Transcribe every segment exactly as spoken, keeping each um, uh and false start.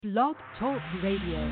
Blog Talk Radio.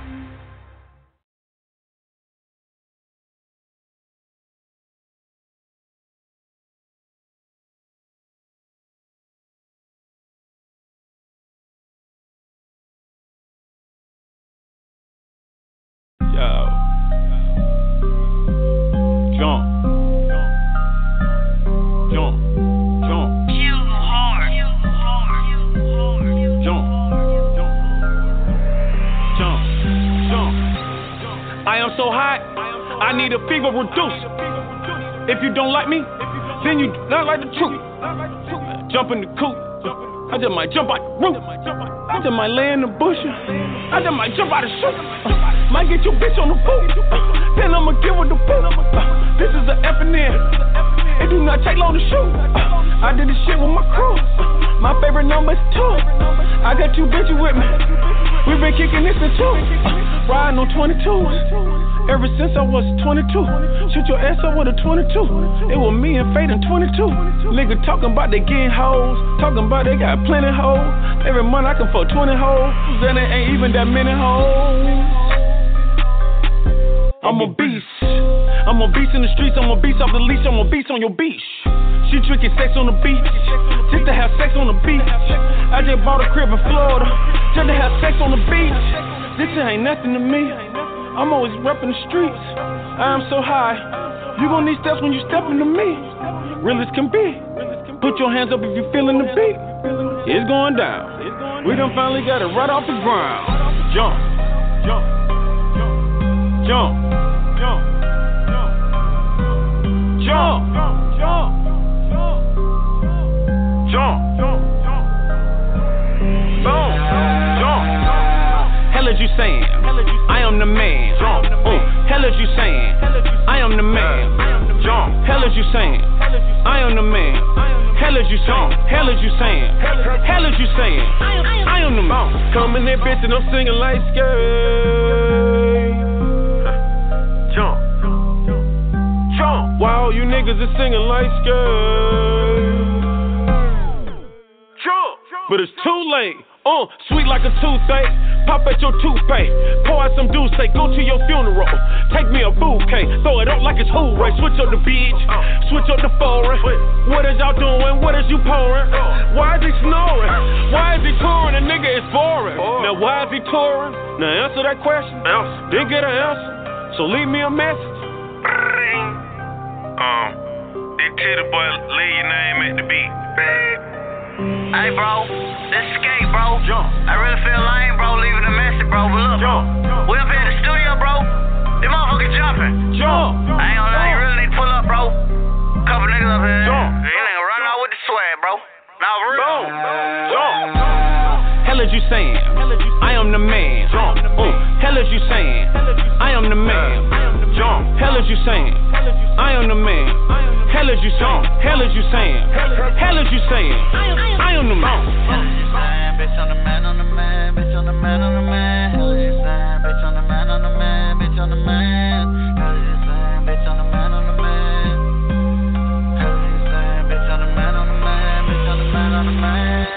So hot, I need a fever reducer. If you don't like me, then you do not like the truth. Jump in the coop, I just might jump out the roof. I just might lay in the bush. I just might jump out the shoe. Uh, might get your bitch on the boot. Uh, then I'ma give her the boot. Uh, this is the F and N. It do not take long to shoot. Uh, I did this shit with my crew. Uh, my favorite number is two. I got two bitches with me. We been kicking this in two. Uh, riding on twenty-twos. Ever since I was twenty-two, shoot your ass up with a twenty-two. It was me and Fade in twenty-two. Nigga talking about they getting hoes, talking about they got plenty hoes. Every month I can fuck twenty hoes, then it ain't even that many hoes. I'm a beast, I'm a beast in the streets, I'm a beast off the leash, I'm a beast on your beach. She drinking sex on the beach, just to have sex on the beach. I just bought a crib in Florida, just to have sex on the beach. This shit ain't nothing to me. I'm always repping the streets. I am so high. You gon' need steps when you step into me. Real as can be. Put your hands up if you feeling the beat. It's going down. We done finally got it right off the ground. Jump, jump, jump, jump, jump, jump, jump, jump, jump, boom, jump. Hell is you saying? I am the man. Jump. Uh, hell is you saying? I am the man. Jump. Hell is you saying? I am the man. Hell is you saying? Hell is you saying? Hell is you saying? I am the man. Coming there, bitch, and I'm singing like skate. Jump. Jump. Wow, you niggas is singing like skate. Jump. But it's too late. Uh, sweet like a toothache, pop at your toothpaste. Pour out some juice, say go to your funeral. Take me a bouquet, throw it up like it's hooray. Switch up the beach, switch up the foreign. What is y'all doing? What is you pouring? Why is he snoring? Why is he touring? A nigga is boring. Now why is he touring? Now answer that question. Didn't get an answer, so leave me a message. Um, this titty boy, leave your name at the beat. Hey bro, this skate bro. Jump. I really feel lame bro, leaving a message bro, but look, Jump. we up here in the studio bro, them motherfuckers jumping. Jump. I ain't gonna lie, you really need to pull up bro. Couple niggas up here. Jump. You nigga running out with the swag bro. Now real. Boom. Jump. Hell is you saying? I am the man. Jump. Uh, hell is you saying? I am the man. Jump. Hell is you saying? I am the man. Hell is you saying? Hell is you saying? Hell is you saying? I am the man. Hell is you saying? Bitch on the man, on the man, bitch on the man, on the man. Hell is you saying? Bitch on the man, on the man, bitch on the man. Hell is you saying? Bitch on the man, on the man. Hell is you saying? Bitch on the man, on the man, bitch on the man, on the man.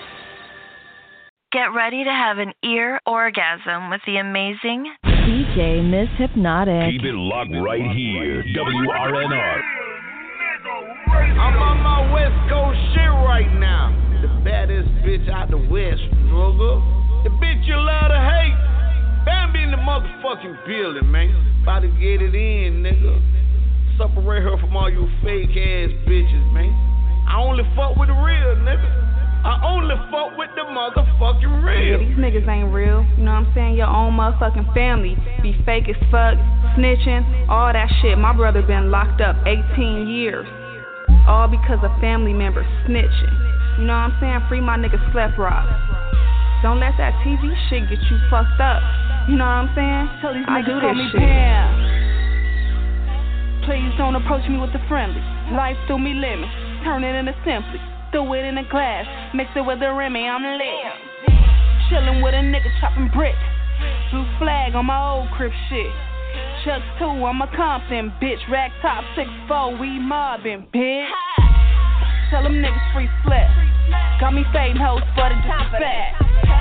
Get ready to have an ear orgasm with the amazing D J Miss Hypnotic. Keep it locked right here. W R N R. I'm on my West Coast shit right now. The baddest bitch out the West, nigga. The bitch you love to hate. Bambi in the motherfucking building, man. About to get it in, nigga. Separate her from all you fake ass bitches, man. I only fuck with the real, nigga. I only fuck with the motherfucking real. Yeah, these niggas ain't real. You know what I'm saying? Your own motherfucking family be fake as fuck, snitching, all that shit. My brother been locked up eighteen years. All because of family members snitching. You know what I'm saying? Free my nigga Slep Rock. Don't let that T V shit get you fucked up. You know what I'm saying? Tell these I niggas do call this me shit. Pam. Please don't approach me with the friendly. Life threw me lemons. Turn it into simply. Throw it in a glass. Mix it with the Remy. I'm lit. Chillin' with a nigga chopping brick. Blue flag on my old crib shit. Chuck two, I'm a Compton, bitch. Rack top, six four, we mobbing, bitch. Tell them niggas free slap. Got me fading hoes, but it just fat.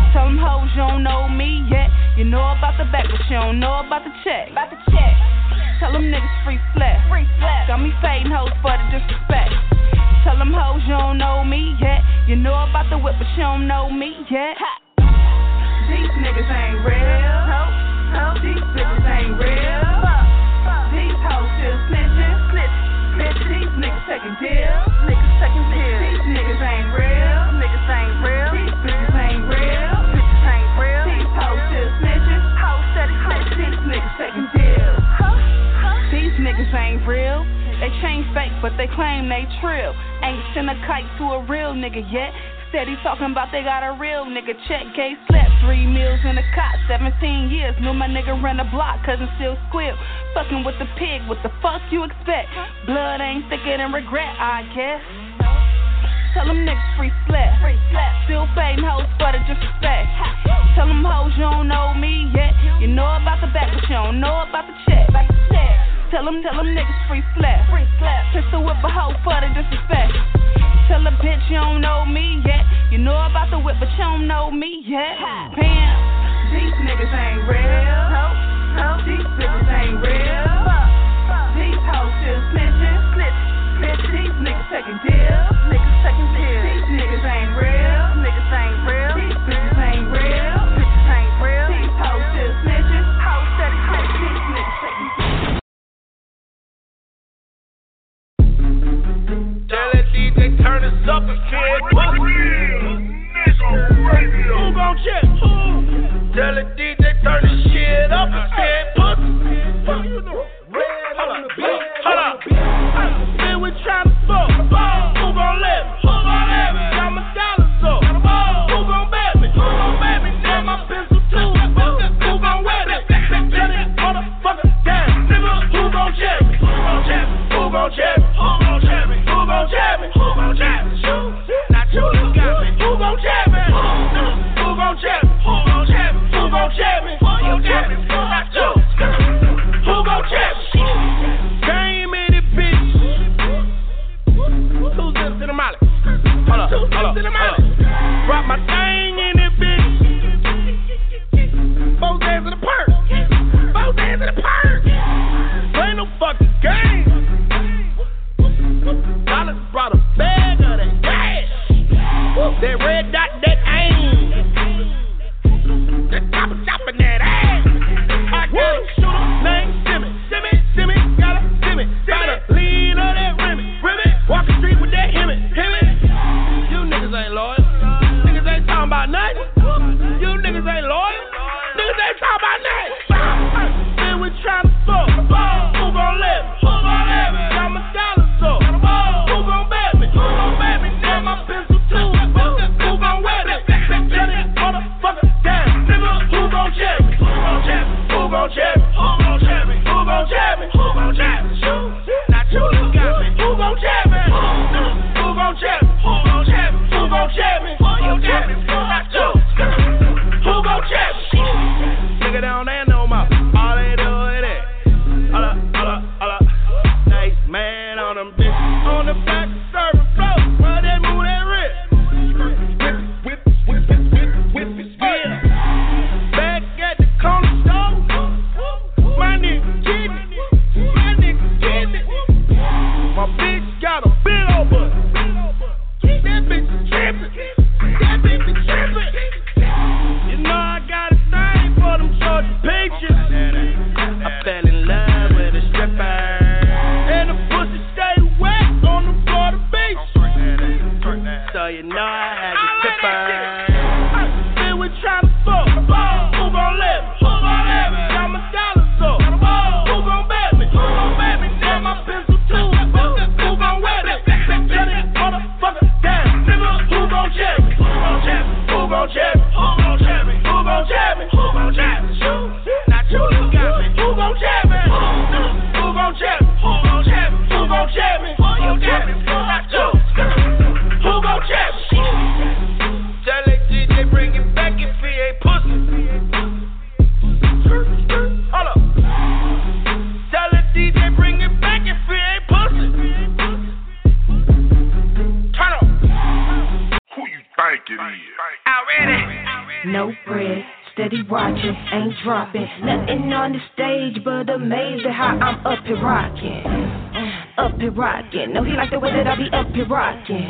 Tell them hoes you don't know me yet. You know about the back, but you don't know about the check. About the check. Tell them niggas free flat. Free flat. Got me fading hoes for the disrespect. Tell them hoes you don't know me yet. You know about the whip, but you don't know me yet. Ha. These niggas ain't real. No, no. These bitches ain't real. These hoes still snitching. Snitch. Bitch, these niggas taking deals. Niggas taking deals. These niggas ain't real. Niggas ain't real. These bitches ain't real. Bitches ain't real. These hoes still snitching. Hoes steady snitching. These niggas taking deals. These niggas ain't real. They chain fake, but they claim they trill. Ain't sent a kite to a real nigga yet. Steady talking about they got a real nigga check. Gay slept, three meals in a cot, seventeen years. Knew my nigga ran a block, cousin still squeal. Fucking with the pig, what the fuck you expect? Blood ain't thicker than regret, I guess. Tell them niggas free flat. Still fading hoes for the disrespect. Tell them hoes you don't know me yet. You know about the back, but you don't know about the check. Tell them, tell them niggas free flat. Pistol whip a hoe for the disrespect. Tell a bitch you don't know me yet. You know about the whip, but you don't know me yet. Pam, these niggas ain't real. No, no, these bitches ain't real. These hoes still snitching. Snitch, bitch, these niggas taking deals. Niggas taking deals. These niggas ain't real. Niggas ain't real. These bitches ain't real. Bitches ain't real. These hoes still snitching. Hoes steady snitching. These niggas taking deals. Tell that D J turn us up and feel what? Who gon' check? Tell that D J turn the shit up and feel what? Hold up, hold up. Then we tryna fuck. Who gon' let me? Who gon' let me? Got my dollars up. Who gon' bet me? Who gon' bet me? Damn my pistol too. Who gon' wet me? Tell that motherfucker down. Nigga, who gon' check me? Who gon' check me? Who gon' check me? Who gon' check me? Who gon' check me? Who gon' check me? Not you, you got me. Who gon' check me? Who gon' check me? Who gon' check me? Who gon' check me? Who gon' check me? Not you. Who gon' check me? Game in it, bitch. Two zips to the molly. Hold up, hold up, hold up. Drop my thing in it, bitch. Both hands in the purse. Both hands in the purse. Play no fucking game. Dollars brought a bag of that cash. That red dot, that aim. That top of chopping that ass. I got a shooter named Simmy. Simmy, Simmy, got a Simmy. By the lean of that Remy. Remy, walk the street with that Himmy. Himmy. You niggas ain't loyal. Niggas ain't talking about nothing. You niggas ain't loyal. Niggas ain't talking about nothing. Then we tryna fuck. Who gon' let me? Who gon' let me? Got my dollars up. Who gon' bet me? Who gon' bet me? Damn my pistol too. Who gon' wet me? Tell that motherfucker down. Nigga, who gon' check me? Who gon' check me? Who gon' check me? Who gon' check me? Who gon' check me? Who gon' check me? Not you, you got me. Who gon' check me? Who gon' check me? Who gon' check me? Who gon' check me? Who gon' check me? Not you. Who gon' check me? Nigga down there no more. All they do is that. Hold up, hold up, hold up. Nice man on them bitches. On the back serving flow. Run that move that rip. Whip, whip, whip, whip, whip, whip, yeah. Back at the corner store. My nigga getting it. My nigga getting it. My bitch got a big old butt. That bitch trippin'. That bitch trippin'. You know I got a thing for them Georgia pigs. be watching, ain't dropping. Nothing on the stage, but amazed at how I'm up here rocking. Up here rocking. No, he like the way that I be up here rocking.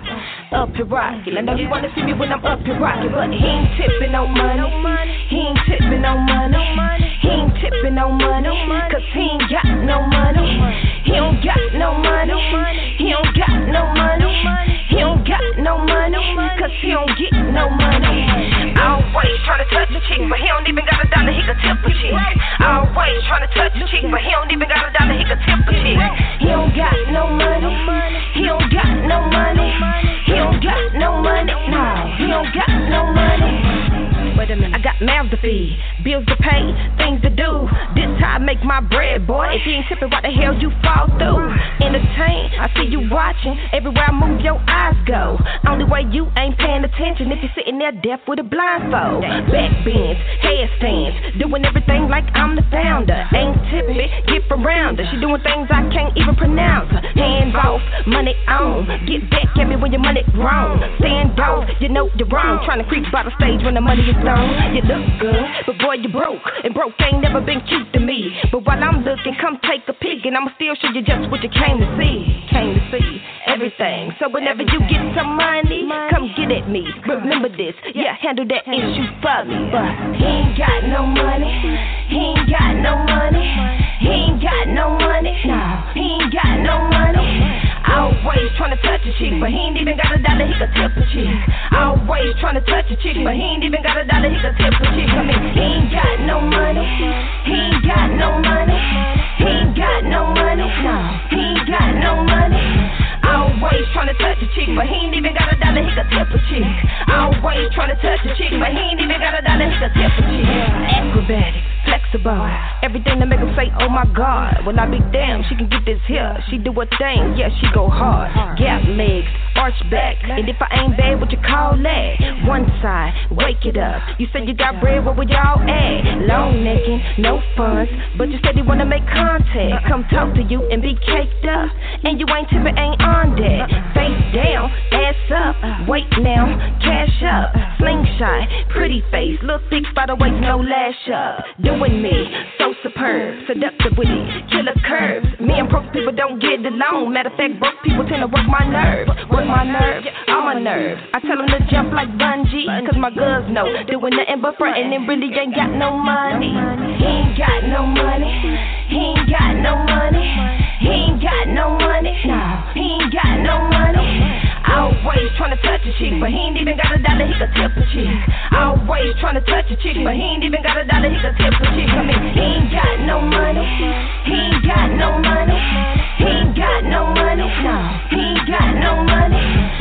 Up here rocking. I know you wanna see me when I'm up here rocking, but he ain't tipping no money. He ain't tipping no money. He ain't tipping no money. Cause he ain't got no money. He don't got no money. He don't got no money. He don't got no money. Cause he don't get no money. Always tryna touch the chick, but he don't even got a dollar, he could tip a chick. Always tryna touch the chick, but he don't even got a dollar, he could tip a chick. He don't got no money. He don't got no money. He don't got no money. No, he don't got no money. Wait a minute, I got mouths to feed, bills to pay, things to do. This how I make my bread, boy. If you ain't tipping, what the hell you fall through? Entertain, I see you watching. Everywhere I move, your eyes go. Only way you ain't paying attention if you're sitting there deaf with a blindfold. Back bends, headstands, doing everything like I'm the founder. Ain't tipping, get around her. She doing things I can't even pronounce. Hands off, money on. Get back at me when your money grown. Stand off, you know you're wrong. Trying to creep by the stage when the money is gone. You look good, but boy, you broke. And broke ain't never been cute to me. But while I'm looking, come take a peek, and I'ma still show you just what you came to see. Came to see everything. So whenever you get some money, come get at me. Remember this, yeah, handle that issue for me. But he ain't got no money. He ain't got no money. He ain't got no money. No, he ain't got no money. Always tryna touch a chick, but he ain't even got a dollar, he could tip a chick. Always tryna touch a chick, but he ain't even got a dollar, he could tip a chick. I mean, he ain't got no money. He ain't got no money. He ain't got no money. No, he ain't got no money. Always tryna touch a chick, but he ain't even got a dollar, he could tip a chick. Always tryna touch a chick, but he ain't even got a dollar, he could tip a chick. Acrobatic, flexible, everything to make him say, oh my God. When I be damn, she can get this here. She do her thing, yeah, she go hard. Gap legs, arch back, and if I ain't bad, what you call that? One side, wake it up. You said you got bread, what would y'all add? Long necking, no funds, but you said you wanna make contact. Come talk to you and be caked up, and you ain't tipping, ain't on that. Face down, ass up, wait now, cash up, slingshot, pretty face, look thick by the waist, no lash up. Doing me, so superb, seductive with it, killer curves. Me and broke people don't get along. Matter of fact, broke people tend to work my nerve, work my nerve, all my nerves. I tell them to jump like bungee, cause my girls know doing nothing but frontin' and really ain't got no money. He ain't got no money. He ain't got no money. He ain't got no money. No, he ain't got no money. Always tryna touch a chick, but he ain't even got a dollar, he could tip a chick. Always tryna touch a chick, but he ain't even got a dollar, he could tip a chick. I mean, he ain't got no money. He ain't got no money. He ain't got no money. No, he ain't got no money.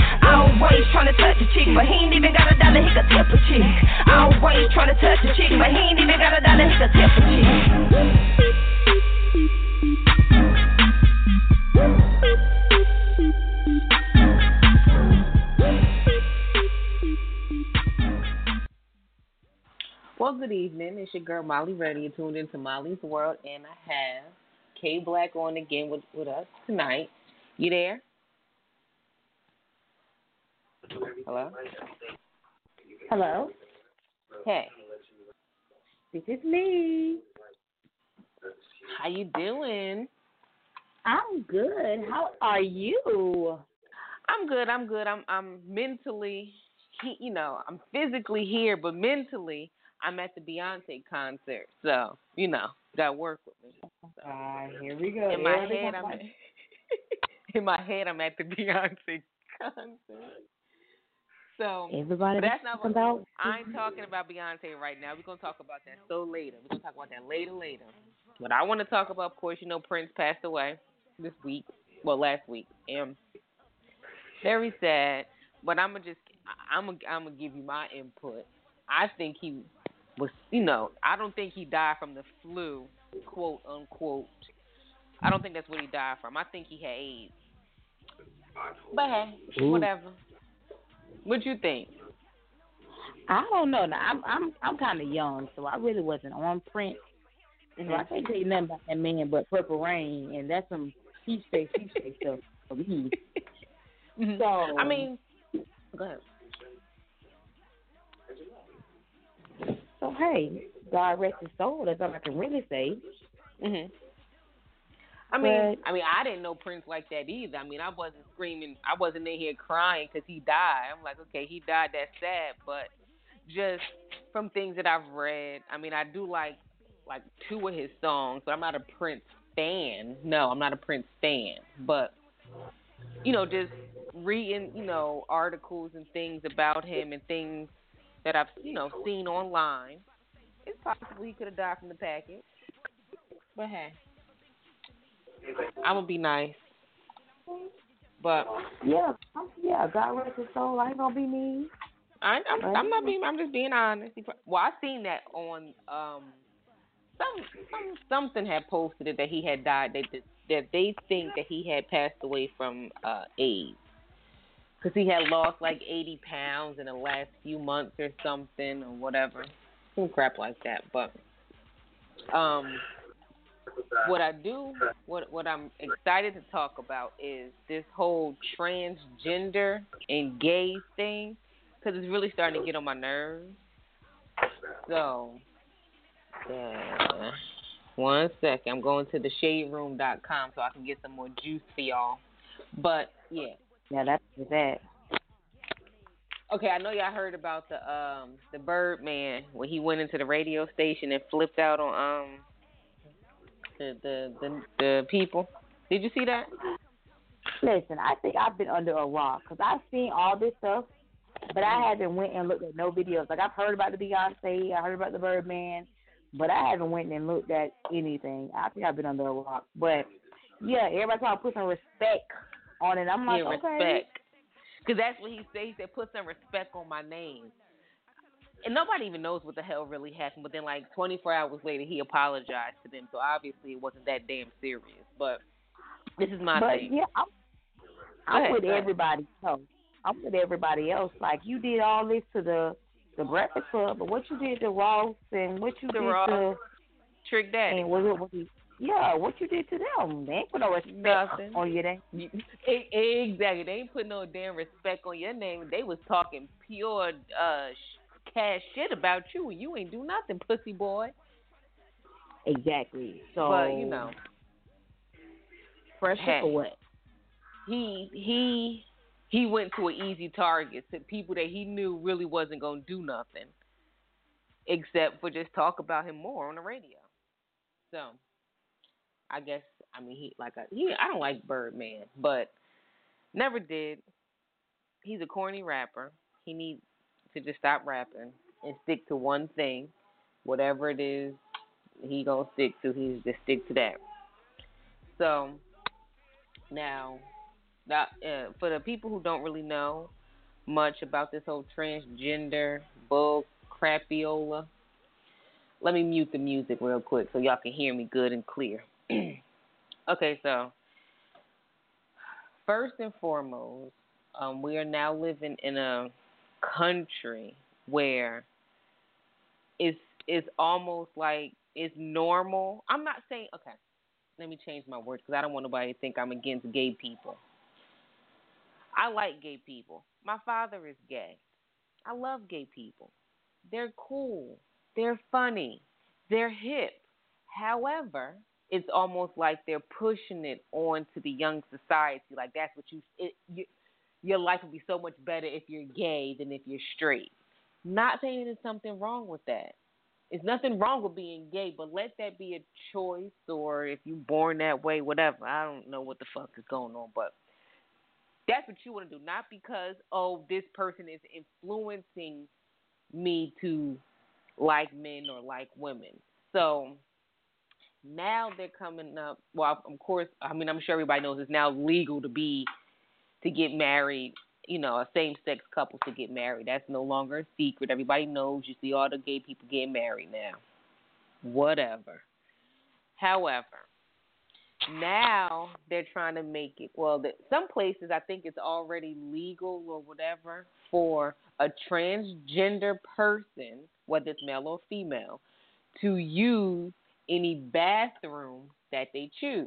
Always tryna touch a chick, but he ain't even got a dollar, he could tip a chick. Always tryna touch a chick, but he ain't even got a dollar, he could tip a chick. Well, good evening. It's your girl Molly Reddy. You're tuned into Molly's World, and I have K Black on again with, with us tonight. You there? Hello? Hello? Hey. This is me. How you doing? I'm good. How are you? I'm good. I'm good. I'm I'm mentally, you know, I'm physically here, but mentally, I'm at the Beyonce concert. So, you know, gotta work with me. So. Uh, here we go. In my head, I'm at, in my head, I'm at the Beyonce concert. So everybody, that's not what about. I ain't talking about Beyonce right now. We're gonna talk about that so later. We're gonna talk about that later, later. What I want to talk about, of course, you know, Prince passed away this week. Well, last week, and very sad. But I'm gonna just, I'm gonna, I'm gonna give you my input. I think he was, you know, I don't think he died from the flu, quote unquote. I don't think that's what he died from. I think he had AIDS. But hey, Ooh. whatever. What you think? I don't know. Now, I'm I'm I'm kind of young, so I really wasn't on Prince. Mm-hmm. So I can't tell you nothing about that man but Purple Rain, and that's some peach face, peach face stuff for me. Mm-hmm. So I mean, go ahead. So hey, God rest his soul. That's all I can really say. Mhm. I mean, But- I mean, I didn't know Prince like that either. I mean, I wasn't screaming. I wasn't in here crying because he died. I'm like, okay, he died. That's sad. But just from things that I've read, I mean, I do like like two of his songs, but I'm not a Prince fan. No, I'm not a Prince fan. But you know, just reading, you know, articles and things about him and things that I've, you know, seen online, it's possible he could have died from the package. But hey, I'm gonna be nice. But yeah, yeah, God rest his soul. I ain't gonna be mean. I, I'm, I'm not being. I'm just being honest. Well, I seen that on um some some something had posted it that he had died. They that they think that he had passed away from uh, AIDS because he had lost like eighty pounds in the last few months or something or whatever, some crap like that. But um. What I do, what what I'm excited to talk about is this whole transgender and gay thing, because it's really starting to get on my nerves. So, uh, one second, I'm going to the shade room dot com so I can get some more juice for y'all. But yeah, yeah, that's that. Okay, I know y'all heard about the um the Birdman when he went into the radio station and flipped out on um. The, the the the people. Did you see that? Listen, I think I've been under a rock because I've seen all this stuff, but I haven't went and looked at no videos. Like I've heard about the Beyonce, I heard about the Birdman, but I haven't went and looked at anything. I think I've been under a rock. But yeah, everybody trying to put some respect on it. I'm like, yeah, okay. respect. Because that's what he said. He said, put some respect on my name. And nobody even knows what the hell really happened. But then, like, twenty-four hours later, he apologized to them. So, obviously, it wasn't that damn serious. But this is my but, thing. yeah, I'm, I'm ahead, with everybody else. I'm with everybody else. Like, you did all this to the the Breakfast Club, but what you did to Ross and what you The did Ross, to Trick Daddy. And was it, was it, yeah, what you did to them? They ain't put no respect Nothing. on your name. Exactly. They ain't put no damn respect on your name. They was talking pure uh cash shit about you, and you ain't do nothing, pussy boy. Exactly. So, but you know, pressure hey, for what? He he he went to an easy target to people that he knew really wasn't gonna do nothing, except for just talk about him more on the radio. So, I guess I mean he like a, he I don't like Birdman, but never did. He's a corny rapper. He needs to just stop rapping and stick to one thing, whatever it is he gonna stick to. He's just stick to that. So now, that, uh, for the people who don't really know much about this whole transgender bull crapiola, let me mute the music real quick so y'all can hear me good and clear. Okay, so first and foremost, um, we are now living in a country where it's it's almost like it's normal. I'm not saying, okay, let me change my words because I don't want nobody to think I'm against gay people. I like gay people. My father is gay. I love gay people. They're cool. They're funny. They're hip. However, it's almost like they're pushing it on to the young society. Like that's what you, it, you your life would be so much better if you're gay than if you're straight. Not saying there's something wrong with that. There's nothing wrong with being gay, but let that be a choice, or if you're born that way, whatever. I don't know what the fuck is going on, but that's what you want to do. Not because, oh, this person is influencing me to like men or like women. So now they're coming up. Well, of course, I mean, I'm sure everybody knows it's now legal to be to get married. You know, a same-sex couple to get married. That's no longer a secret. Everybody knows. You see all the gay people getting married now. Whatever. However, now they're trying to make it. Well, the, some places I think it's already legal or whatever for a transgender person, whether it's male or female, to use any bathroom that they choose.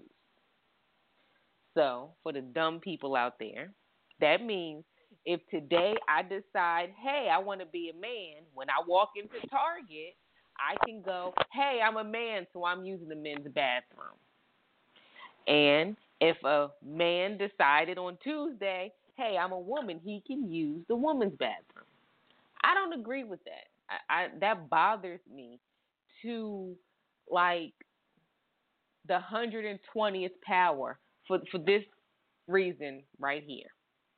So, for the dumb people out there, that means if today I decide, hey, I want to be a man, when I walk into Target, I can go, hey, I'm a man, so I'm using the men's bathroom. And if a man decided on Tuesday, hey, I'm a woman, he can use the woman's bathroom. I don't agree with that. I, I that bothers me to like the one hundred twentieth power for for this reason right here.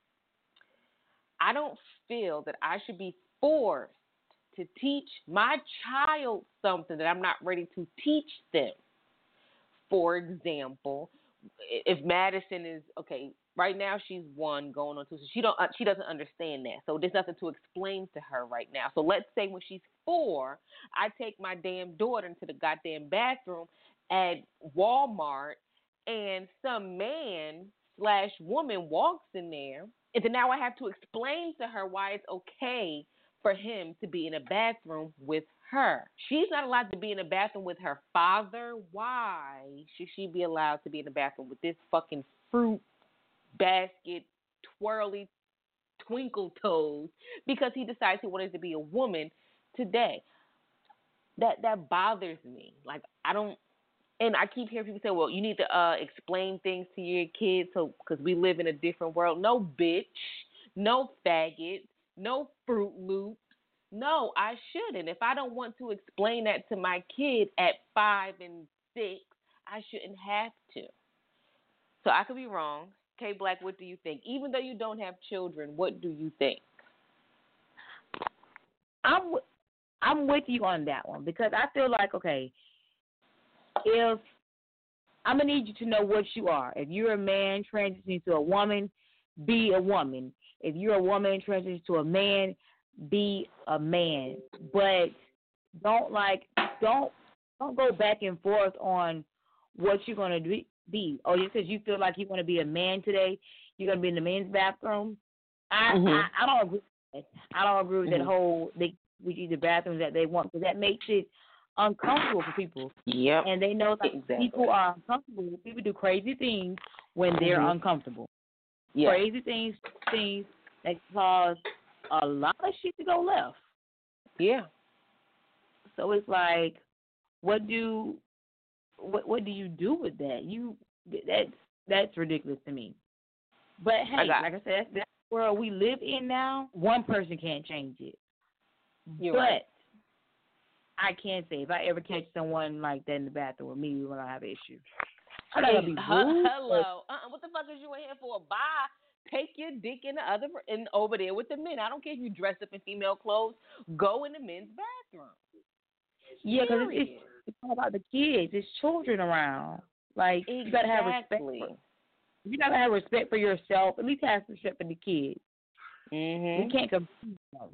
I don't feel that I should be forced to teach my child something that I'm not ready to teach them. For example, if Madison is okay, right now she's one going on two, so she don't uh, she doesn't understand that. So there's nothing to explain to her right now. So let's say when she's four, I take my damn daughter into the goddamn bathroom at Walmart, and some man slash woman walks in there, and then now I have to explain to her why it's okay for him to be in a bathroom with her. She's not allowed to be in a bathroom with her father. Why should she be allowed to be in the bathroom with this fucking fruit basket, twirly twinkle toes, because he decides he wanted to be a woman today? That that bothers me. Like, I don't, and I keep hearing people say, well, you need to uh, explain things to your kids so because we live in a different world. No, bitch. No, faggot. No, Fruit Loops. No, I shouldn't. If I don't want to explain that to my kid at five and six, I shouldn't have to. So I could be wrong. K Black, what do you think? Even though you don't have children, what do you think? I'm w- I'm with you on that one because I feel like, okay, if I'm going to need you to know what you are. If you're a man transitioning to a woman, be a woman. If you're a woman transitioning to a man, be a man. But don't like don't don't go back and forth on what you're going to be. Oh, just because you feel like you want to be a man today, you're going to be in the men's bathroom. I Mm-hmm. I, I don't agree with that. I don't agree with Mm-hmm. that whole they we use the bathrooms that they want because that makes it uncomfortable for people. Yep. And they know that Exactly. people are uncomfortable. People do crazy things when they're Mm-hmm. uncomfortable. Yeah. Crazy things, things that cause a lot of shit to go left. Yeah. So it's like, what do what what do you do with that? You that's that's ridiculous to me. But hey, I got like I said, that's, that's the world we live in now. One person can't change it. You're but right. I can't say if I ever catch someone like that in the bathroom with me, when I have an issue. I'm not gonna be rude. Hello. Uh-uh. What the fuck is you in here for? Bye. Take your dick in the other in over there with the men. I don't care if you dress up in female clothes. Go in the men's bathroom. Yeah, because it's, it's it's all about the kids. It's children around. Like exactly. you gotta have respect. For, you gotta have respect for yourself. At least have respect for the kids. Mm-hmm. You can't confuse them.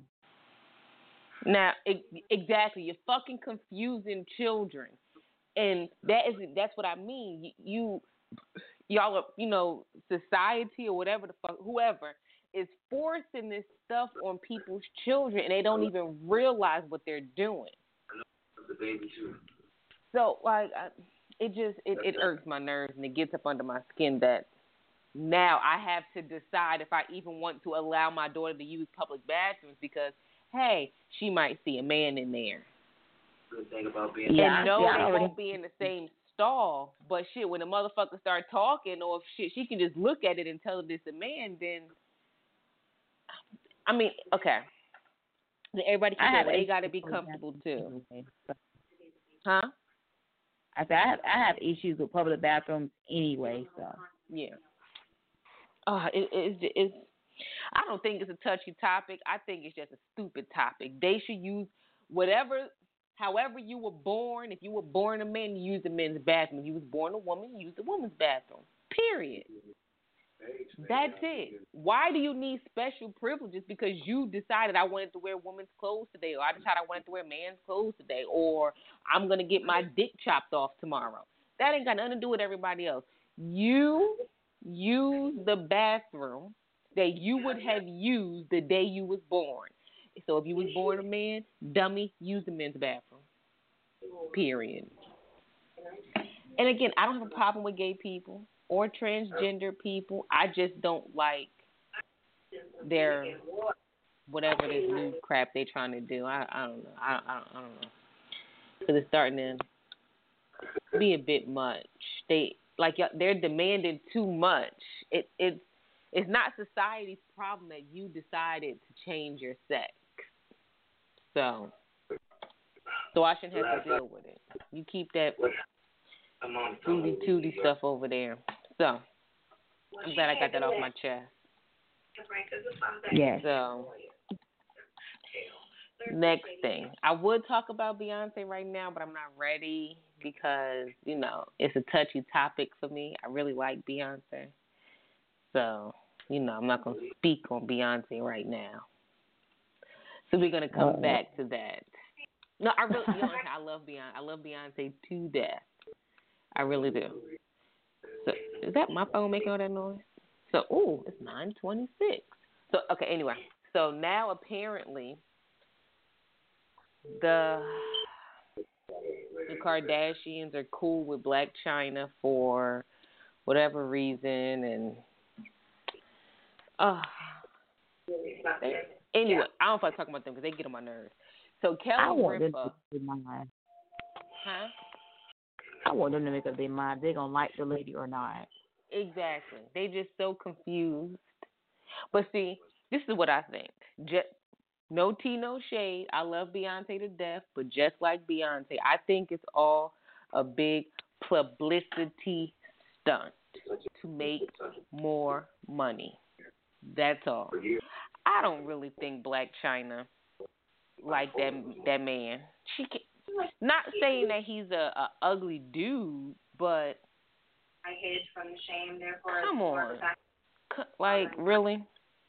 Now, e- exactly, you're fucking confusing children, and that is that's what I mean. You, you y'all are, you know, society or whatever the fuck, whoever is forcing this stuff on people's children, and they don't even realize what they're doing. The baby too. So, like, I, it just it, it irks my nerves, and it gets up under my skin that now I have to decide if I even want to allow my daughter to use public bathrooms because, hey, she might see a man in there. Good thing about being yeah, and no, yeah, they already... won't be in the same stall. But shit, when the motherfuckers start talking, or if shit, she can just look at it and tell if it's a man. Then, I mean, okay. Then everybody can go. They got to be comfortable too. Huh? I said I have I have issues with public bathrooms anyway. So yeah. Uh, it, it, it's, it's, I don't think it's a touchy topic. I think it's just a stupid topic. They should use whatever, however you were born. If you were born a man, you use the men's bathroom. If you was born a woman, you use the woman's bathroom. Period. That's it. Why do you need special privileges because you decided I wanted to wear women's clothes today, or I decided I wanted to wear man's clothes today, or I'm going to get my dick chopped off tomorrow? That ain't got nothing to do with everybody else. You use the bathroom that you would have used the day you was born. So if you was born a man, dummy, use the men's bathroom. Period. And again, I don't have a problem with gay people or transgender people. I just don't like their whatever this new crap they trying to do. I, I don't know. I, I, I don't know. because it's starting to be a bit much. They like they're demanding too much. It it's it's not society's problem that you decided to change your sex. So, so I shouldn't have to deal with it. You keep that booty tooty stuff over there. So, I'm glad I got that off my chest. Yes. So, next thing. I would talk about Beyonce right now, but I'm not ready because, you know, it's a touchy topic for me. I really like Beyonce. So, you know, I'm not going to speak on Beyonce right now. So we're going to come uh, back to that. No, I really, you know, I love Beyonce. I love Beyonce to death. I really do. So, is that my phone making all that noise? So, ooh, it's nine twenty-six. So, okay, anyway. So now apparently the the Kardashians are cool with Blac Chyna for whatever reason, and uh, they, anyway, I don't know if I talk about them because they get on my nerves. So Kelly I want Ripa, them to make up their mind. Huh? I want them to make up their mind. They're gonna like the lady or not. Exactly. They just so confused. But see, this is what I think. Just, no tea, no shade. I love Beyonce to death, but just like Beyonce, I think it's all a big publicity stunt to make more money. That's all. I don't really think Blac Chyna like that that man. She can, not saying that he's a, a ugly dude, but I hid from the shame, therefore. Come on. Like, really?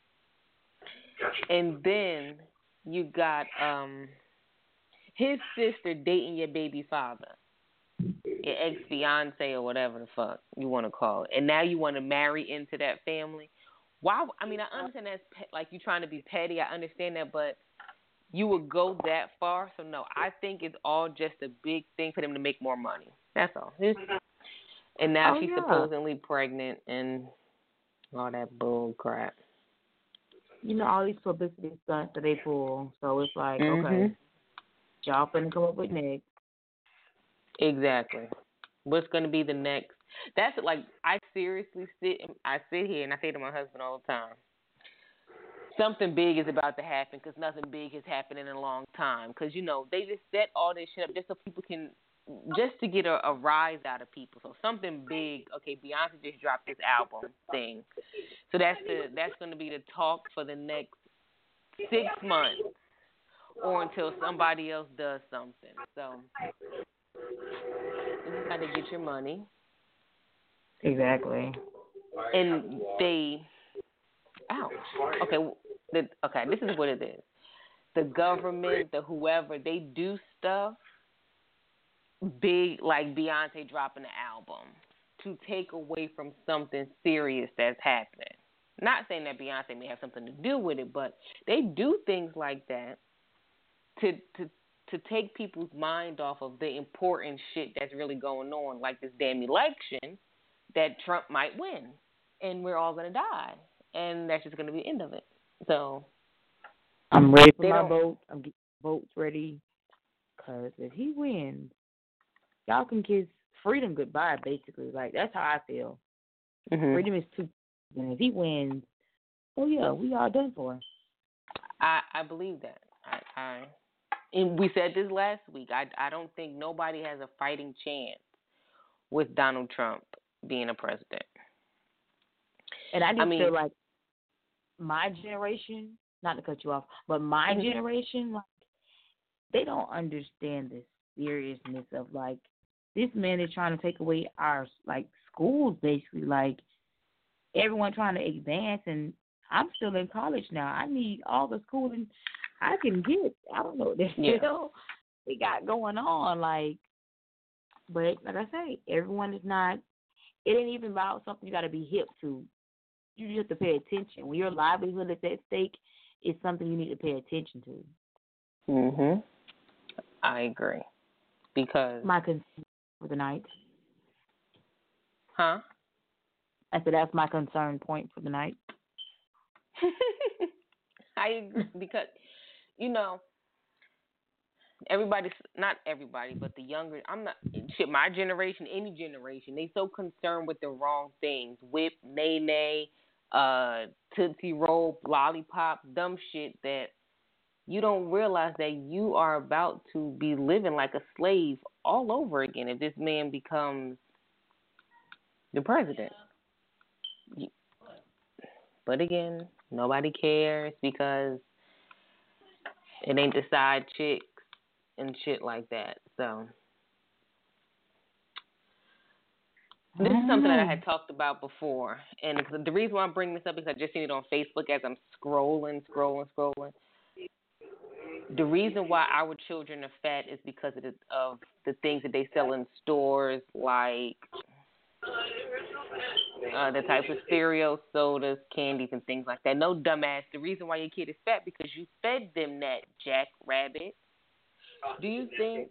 And then you got um his sister dating your baby father, your ex-fiance or whatever the fuck you want to call it. And now you want to marry into that family. Why? I mean, I understand that's pe- like you trying to be petty. I understand that, but you would go that far. So, no, I think it's all just a big thing for them to make more money. That's all. It's, and now oh, she's yeah. supposedly pregnant and all that bull crap. You know, all these publicity stunts that they pull. So it's like, mm-hmm. okay, y'all finna come up with next. Exactly. What's going to be the next? That's like, I seriously sit, I sit here and I say to my husband all the time, something big is about to happen because nothing big has happened in a long time. Because, you know, they just set all this shit up just so people can, just to get a, a rise out of people. So something big, okay, Beyonce just dropped this album thing. So that's the that's going to be the talk for the next six months or until somebody else does something. So you just got to get your money. Exactly. And they, ouch. Okay, the, okay, this is what it is. The government, the whoever, they do stuff big, like Beyonce dropping the album, to take away from something serious that's happening. Not saying that Beyonce may have something to do with it, but they do things like that to to to take people's mind off of the important shit that's really going on, like this damn election that Trump might win, and we're all gonna die, and that's just gonna be the end of it. So I'm ready for my vote. I'm getting votes ready, cause if he wins, y'all can kiss freedom goodbye. Basically, like that's how I feel. Mm-hmm. Freedom is too. And if he wins, oh yeah, we all done for. I I believe that. I, I and we said this last week. I I don't think nobody has a fighting chance with Donald Trump being a president. And I just I mean, feel like my generation, not to cut you off, but my mm-hmm. generation, like they don't understand the seriousness of like this man is trying to take away our like schools, basically. Like everyone trying to advance, and I'm still in college now. I need all the schooling I can get. I don't know what the yeah. hell we got going on. Like, but like I say, everyone is not. It ain't even about something you got to be hip to. You just have to pay attention. When your livelihood is at stake, it's something you need to pay attention to. Mhm. I agree. Because my concern for the night. Huh? I said that's my concern point for the night. I agree because, you know, everybody's not everybody, but the younger. I'm not shit. My generation, any generation, they so concerned with the wrong things. Whip, nay nay, uh, Tootsie Roll, lollipop, dumb shit that you don't realize that you are about to be living like a slave all over again if this man becomes the president. But again, nobody cares because it ain't the side chicks and shit like that. So this is something that I had talked about before. And the reason why I'm bringing this up is I just seen it on Facebook as I'm scrolling, scrolling, scrolling. The reason why our children are fat is because of the, of the things that they sell in stores, like uh, the types of cereal, sodas, candies, and things like that. No, dumbass. The reason why your kid is fat because you fed them that, jackrabbit. Do you think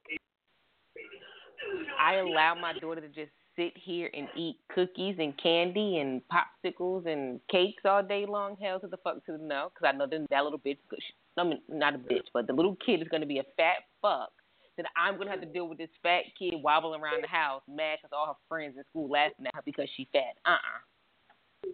I allow my daughter to just sit here and eat cookies and candy and popsicles and cakes all day long? Hell to the fuck to the no, because I know that that little bitch, I mean, not a bitch, but the little kid is going to be a fat fuck that I'm going to have to deal with this fat kid wobbling around the house mad because all her friends in school laughing at her because she fat. Uh-uh.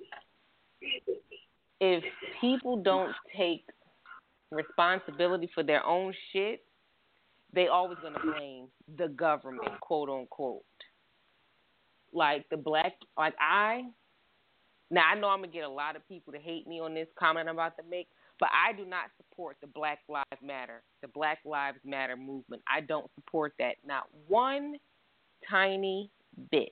If people don't take responsibility for their own shit, they always going to blame the government, quote unquote. Like the black, like I, now I know I'm going to get a lot of people to hate me on this comment I'm about to make, but I do not support the Black Lives Matter, the Black Lives Matter movement. I don't support that, not one tiny bit.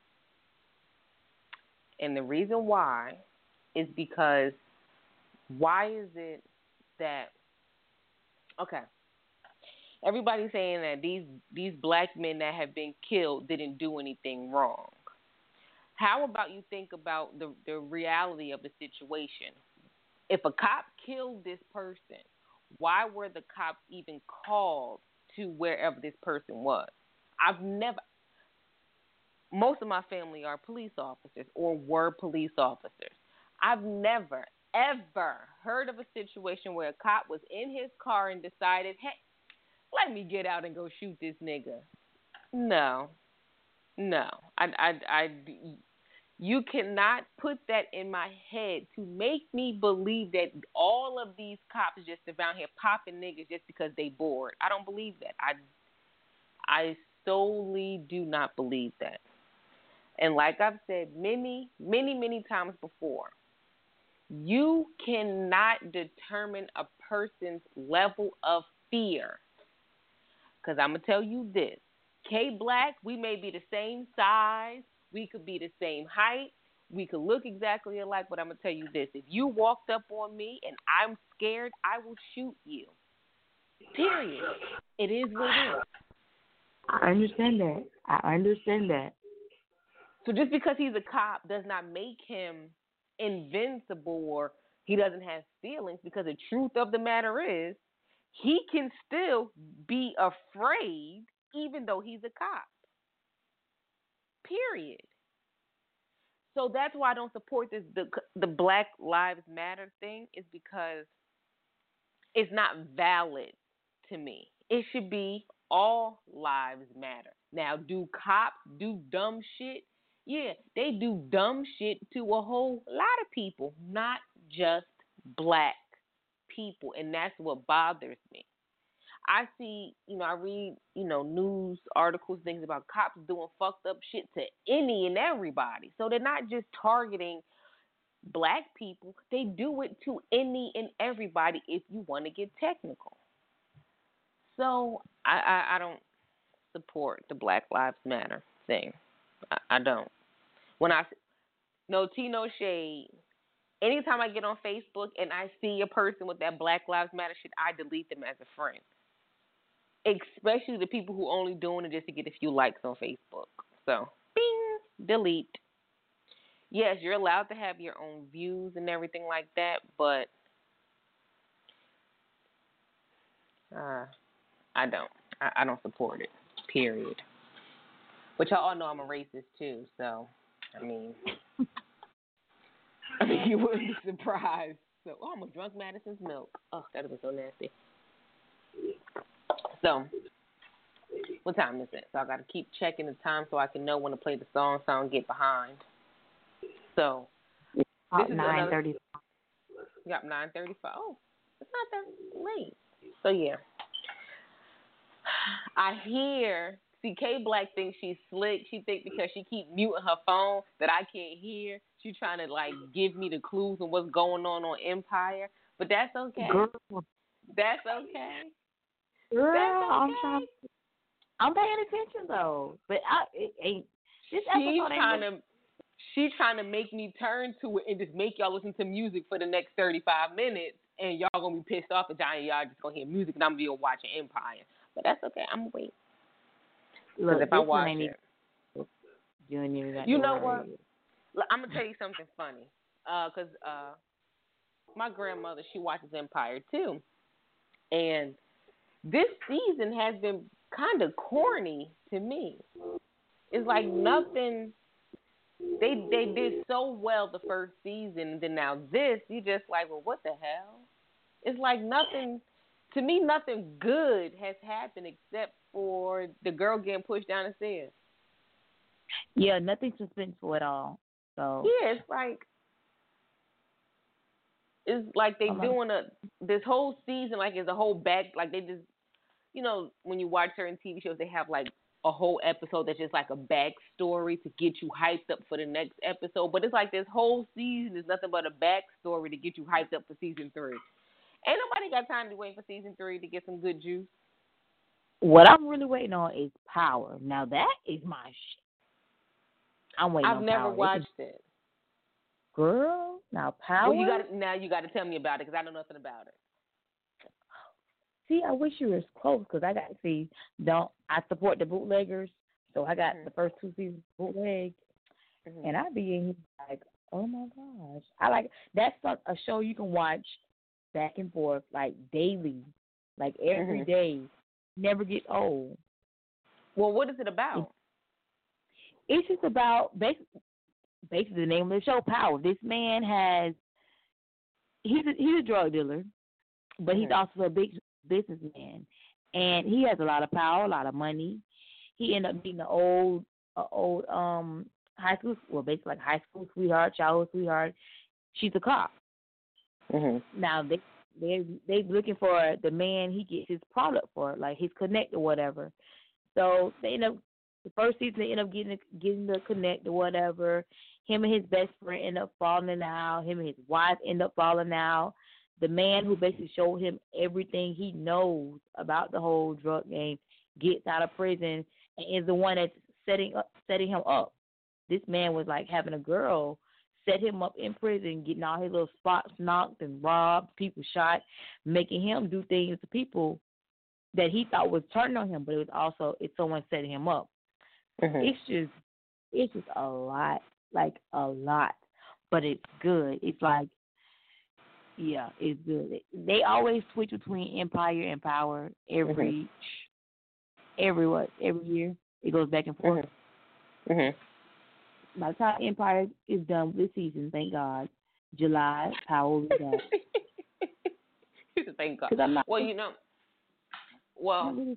And the reason why is because why is it that, okay, everybody's saying that these these black men that have been killed didn't do anything wrong. How about you think about the, the reality of the situation? If a cop killed this person, why were the cops even called to wherever this person was? I've never, most of my family are police officers or were police officers. I've never, ever heard of a situation where a cop was in his car and decided, hey, let me get out and go shoot this nigga. No, no. I, I, I, you cannot put that in my head to make me believe that all of these cops just around here popping niggas just because they bored. I don't believe that. I, I solely do not believe that. And like I've said many, many, many times before, you cannot determine a person's level of fear. Because I'm going to tell you this. K Black, we may be the same size. We could be the same height. We could look exactly alike. But I'm going to tell you this. If you walked up on me and I'm scared, I will shoot you. Period. It is what it is. I understand that. I understand that. So just because he's a cop does not make him invincible or he doesn't have feelings, because the truth of the matter is he can still be afraid even though he's a cop. Period. So that's why I don't support this the the Black Lives Matter thing, is because it's not valid to me. It should be all lives matter. Now, do cops do dumb shit? Yeah, they do dumb shit to a whole lot of people, not just black people, and that's what bothers me. I see, you know, I read, you know, news articles, things about cops doing fucked up shit to any and everybody. So they're not just targeting black people. They do it to any and everybody if you want to get technical. So I, I, I don't support the Black Lives Matter thing. I, I don't. When I, no tea, no shade. Anytime I get on Facebook and I see a person with that Black Lives Matter shit, I delete them as a friend. Especially the people who only doing it just to get a few likes on Facebook. So, bing, delete. Yes, you're allowed to have your own views and everything like that, but uh, I don't. I, I don't support it, period. But y'all all know I'm a racist too, so, I mean, I mean, you wouldn't be surprised. So, oh, I almost drunk Madison's milk. Oh, that would be so nasty. So, what time is it? So I got to keep checking the time so I can know when to play the song so I don't get behind. So, About nine thirty. You got nine thirty-five. Oh, it's not that late. So, yeah. I hear, see, K Black thinks she's slick. She thinks because she keep muting her phone that I can't hear. She's trying to, like, give me the clues on what's going on on Empire. But that's okay. Girl. That's okay. Girl, that's okay. I'm trying. I'm paying attention though, but I it ain't. This She's episode ain't trying to. She's trying to make me turn to it and just make y'all listen to music for the next thirty-five minutes, and y'all gonna be pissed off at Johnny. Y'all just gonna hear music, and I'm gonna be watching Empire. But that's okay. I'm gonna wait. Because if I watch it, you, you know what? Look, I'm gonna tell you something funny. Uh, cause uh, my grandmother, she watches Empire too, and this season has been kind of corny to me. It's like nothing. They they did so well the first season, and then now this, you just like, well, what the hell? It's like nothing. To me, nothing good has happened except for the girl getting pushed down the stairs. Yeah, nothing suspenseful at all. So yeah, it's like it's like they I'm doing a this whole season like it's a whole back like they just. You know, when you watch certain T V shows, they have like a whole episode that's just like a backstory to get you hyped up for the next episode. But it's like this whole season is nothing but a backstory to get you hyped up for season three. Ain't nobody got time to wait for season three to get some good juice. What I'm really waiting on is Power. Now that is my shit. I'm waiting I've on never Power. watched it. Girl, now Power. Well, you got now you got to tell me about it because I know nothing about it. See, I wish you were close because I got to see. Don't I support the bootleggers? So I got mm-hmm. the first two seasons bootleg, mm-hmm. and I be in here like, oh my gosh, I like that's a show you can watch back and forth like daily, like every mm-hmm. day, never get old. Well, what is it about? It's just about basically, basically the name of the show, Power. This man has he's a, he's a drug dealer, but mm-hmm. he's also a big businessman, and he has a lot of power, a lot of money. He ended up being an old, a old um high school, well, basically like high school sweetheart, childhood sweetheart. She's a cop. Mm-hmm. Now they they they looking for the man he gets his product for, like his connect or whatever. So they end up the first season they end up getting getting the connect or whatever. Him and his best friend end up falling out. Him and his wife end up falling out. The man who basically showed him everything he knows about the whole drug game gets out of prison and is the one that's setting up, setting him up. This man was like having a girl set him up in prison, getting all his little spots knocked and robbed, people shot, making him do things to people that he thought was turning on him, but it was also it's someone setting him up. Mm-hmm. It's just it's just a lot, like a lot, but it's good. It's like. Yeah, it's good. They always switch between Empire and Power every, mm-hmm. every what, every year. It goes back and forth. Mm-hmm. Mm-hmm. By the time Empire is done with this season, thank God, July, Power will be back. Thank God. I'm not, well, you know, well, really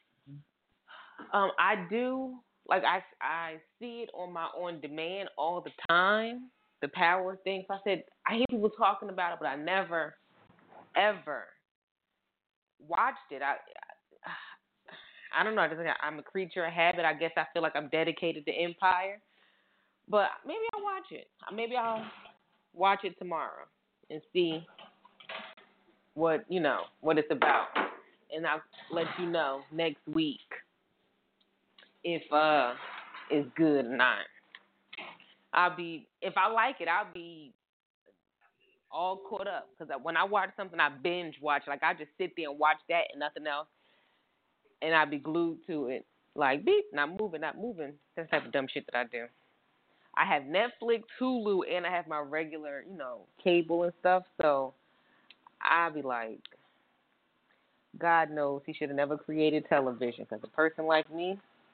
um, I do like I I see it on my on demand all the time. The Power thing. So I said, I hear people talking about it, but I never, ever watched it. I, I, I don't know. I just, I'm a creature of habit. I guess I feel like I'm dedicated to Empire. But maybe I'll watch it. Maybe I'll watch it tomorrow and see what, you know, what it's about. And I'll let you know next week if uh it's good or not. I'll be, if I like it, I'll be all caught up. Because when I watch something, I binge watch. Like, I just sit there and watch that and nothing else. And I'll be glued to it. Like, beep, not moving, not moving. That's the type of dumb shit that I do. I have Netflix, Hulu, and I have my regular, you know, cable and stuff. So I'll be like, God knows he should have never created television. Because a person like me,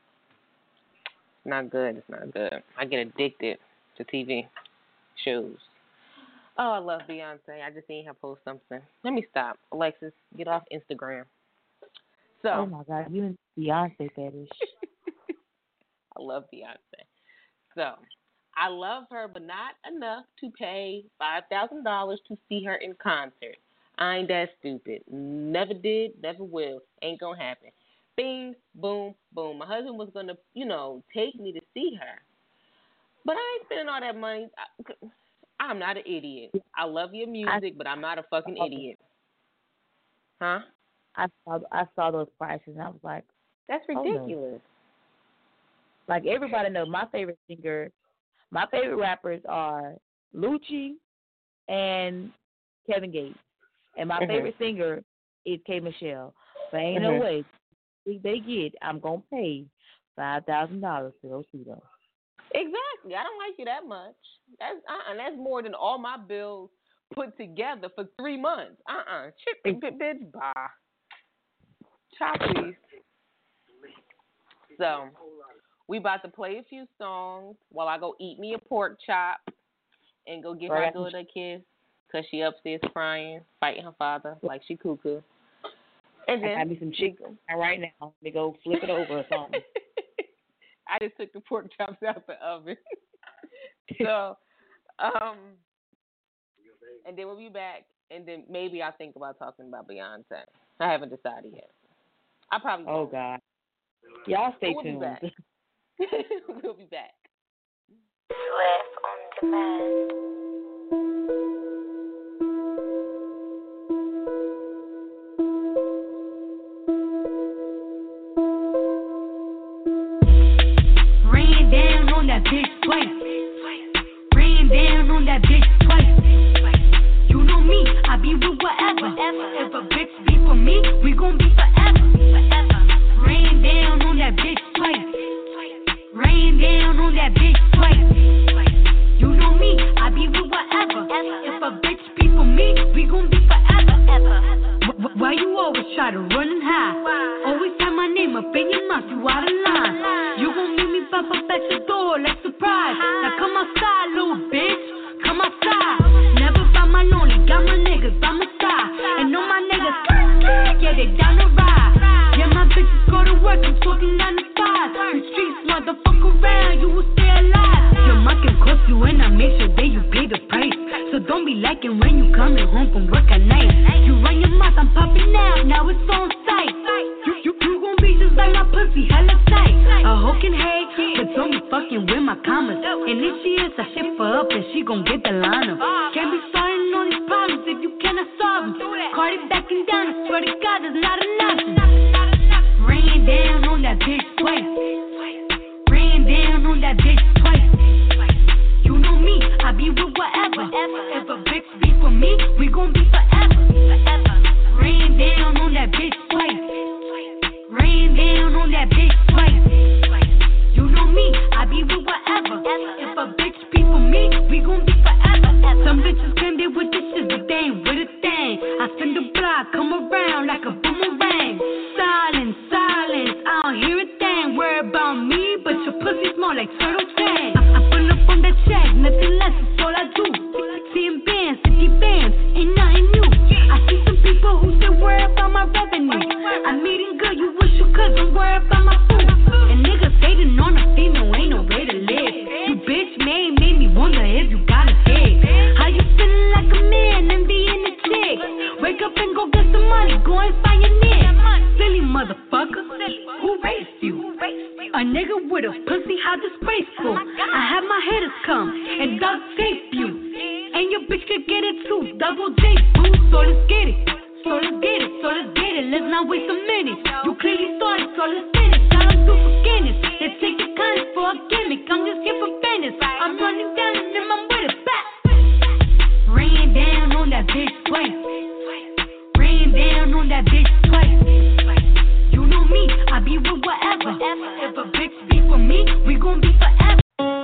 it's not good. It's not good. I get addicted to T V shows. Oh, I love Beyonce. I just seen her post something. Let me stop. Alexis, get off Instagram. So. Oh my God, you and Beyonce fetish. I love Beyonce. So, I love her, but not enough to pay five thousand dollars to see her in concert. I ain't that stupid. Never did, never will. Ain't gonna happen. Bing, boom, boom. My husband was gonna, you know, take me to see her. But I ain't spending all that money. I, I'm not an idiot. I love your music, I, but I'm not a fucking idiot. Huh? I saw I saw those prices and I was like, that's ridiculous. Oh, like everybody knows my favorite singer, my favorite rappers are Lucci and Kevin Gates. And my mm-hmm. favorite singer is K. Michelle. But ain't mm-hmm. no way if they get, I'm gonna pay five thousand dollars to go see them. Exactly. I don't like you that much. That's uh uh that's more than all my bills put together for three months. Uh uh Chick bitch bye. Chop please. So we about to play a few songs while I go eat me a pork chop and go give right. my daughter a kiss because she upstairs crying, fighting her father like she cuckoo. And then I got me some chicken right now. Let me go flip it over or something. I just took the pork chops out the oven. So, um, and then we'll be back, and then maybe I'll think about talking about Beyonce. I haven't decided yet. I probably Oh, won't. God. Y'all stay we'll tuned. Be back. We'll be back. Swift on demand. That bitch twice. Ran down on that bitch twice. You know me, I be with whatever. If a bitch be for me, we gon' be forever. Ran down on that bitch twice. Ran down on that bitch twice. You know me, I be with whatever. If a bitch be for me, we gon' be forever. Why you always try to run and hide? Always have my name up in your mouth, you out of line. You gon' meet me pop up at your door like surprise. Now come outside, little bitch, come outside. Never by my lonely, got my niggas by my side. And all my niggas, yeah, they down to ride. Yeah, my bitches go to work, I'm talking nine to five. The streets, motherfucker around, you will stay alive. Your money can cost you and I make sure that you pay the price. So don't be liking when you coming home from work at night. You run your mouth, I'm popping out, now it's on sight. You, you, you gon' be just like my pussy, hella tight. A hoe can hate, but don't be fucking with my commas. And if she is, I shit for up and she gon' get the line up. Can't be starting all these problems if you cannot solve them. Cardi backing down, I swear to God, there's not an option. Ran down on that bitch twice. Ran down on that bitch twice. You know me, I be with whatever. If a bitch be for me, we gon' be forever. Ran down on that bitch twice. Ran down on that bitch twice. You know me, I be with whatever. If a bitch be for me, we gon' be forever. Some bitches claim they with this shit, but they ain't with a thing. I spin the block, come around like a boomerang. Silence, silence, I don't hear a thing. Worry about me, but your pussy smell like turtle tang. I, I pull up on that check, nothing less, it's all I do. Seeing bands, fifty bands, ain't nothing new. I see some people who say worry about my revenue. I'm eating good, you wish you could, don't worry about my food. And niggas hating on a female, ain't no way to live. You bitch made, made me wonder if you got a dick. How you feeling like a man and being a chick? Wake up and go get some money, go and find your nick. Silly motherfucker, who raised you? A nigga with a pussy, how disgraceful. I have my haters come and duct tape you. And your bitch could get it too, double J, boo. So let's get it, so let's get it, so let's get it. Let's not waste a minute. You clearly started, so let's finish. I don't do forgiveness. They take your kindness for a gimmick. I'm just here for business. I'm running down and then I'm with it back. Ran down on that bitch twice. Ran down on that bitch twice. You know me, I be with whatever. If a bitch be for me, we gon' be forever.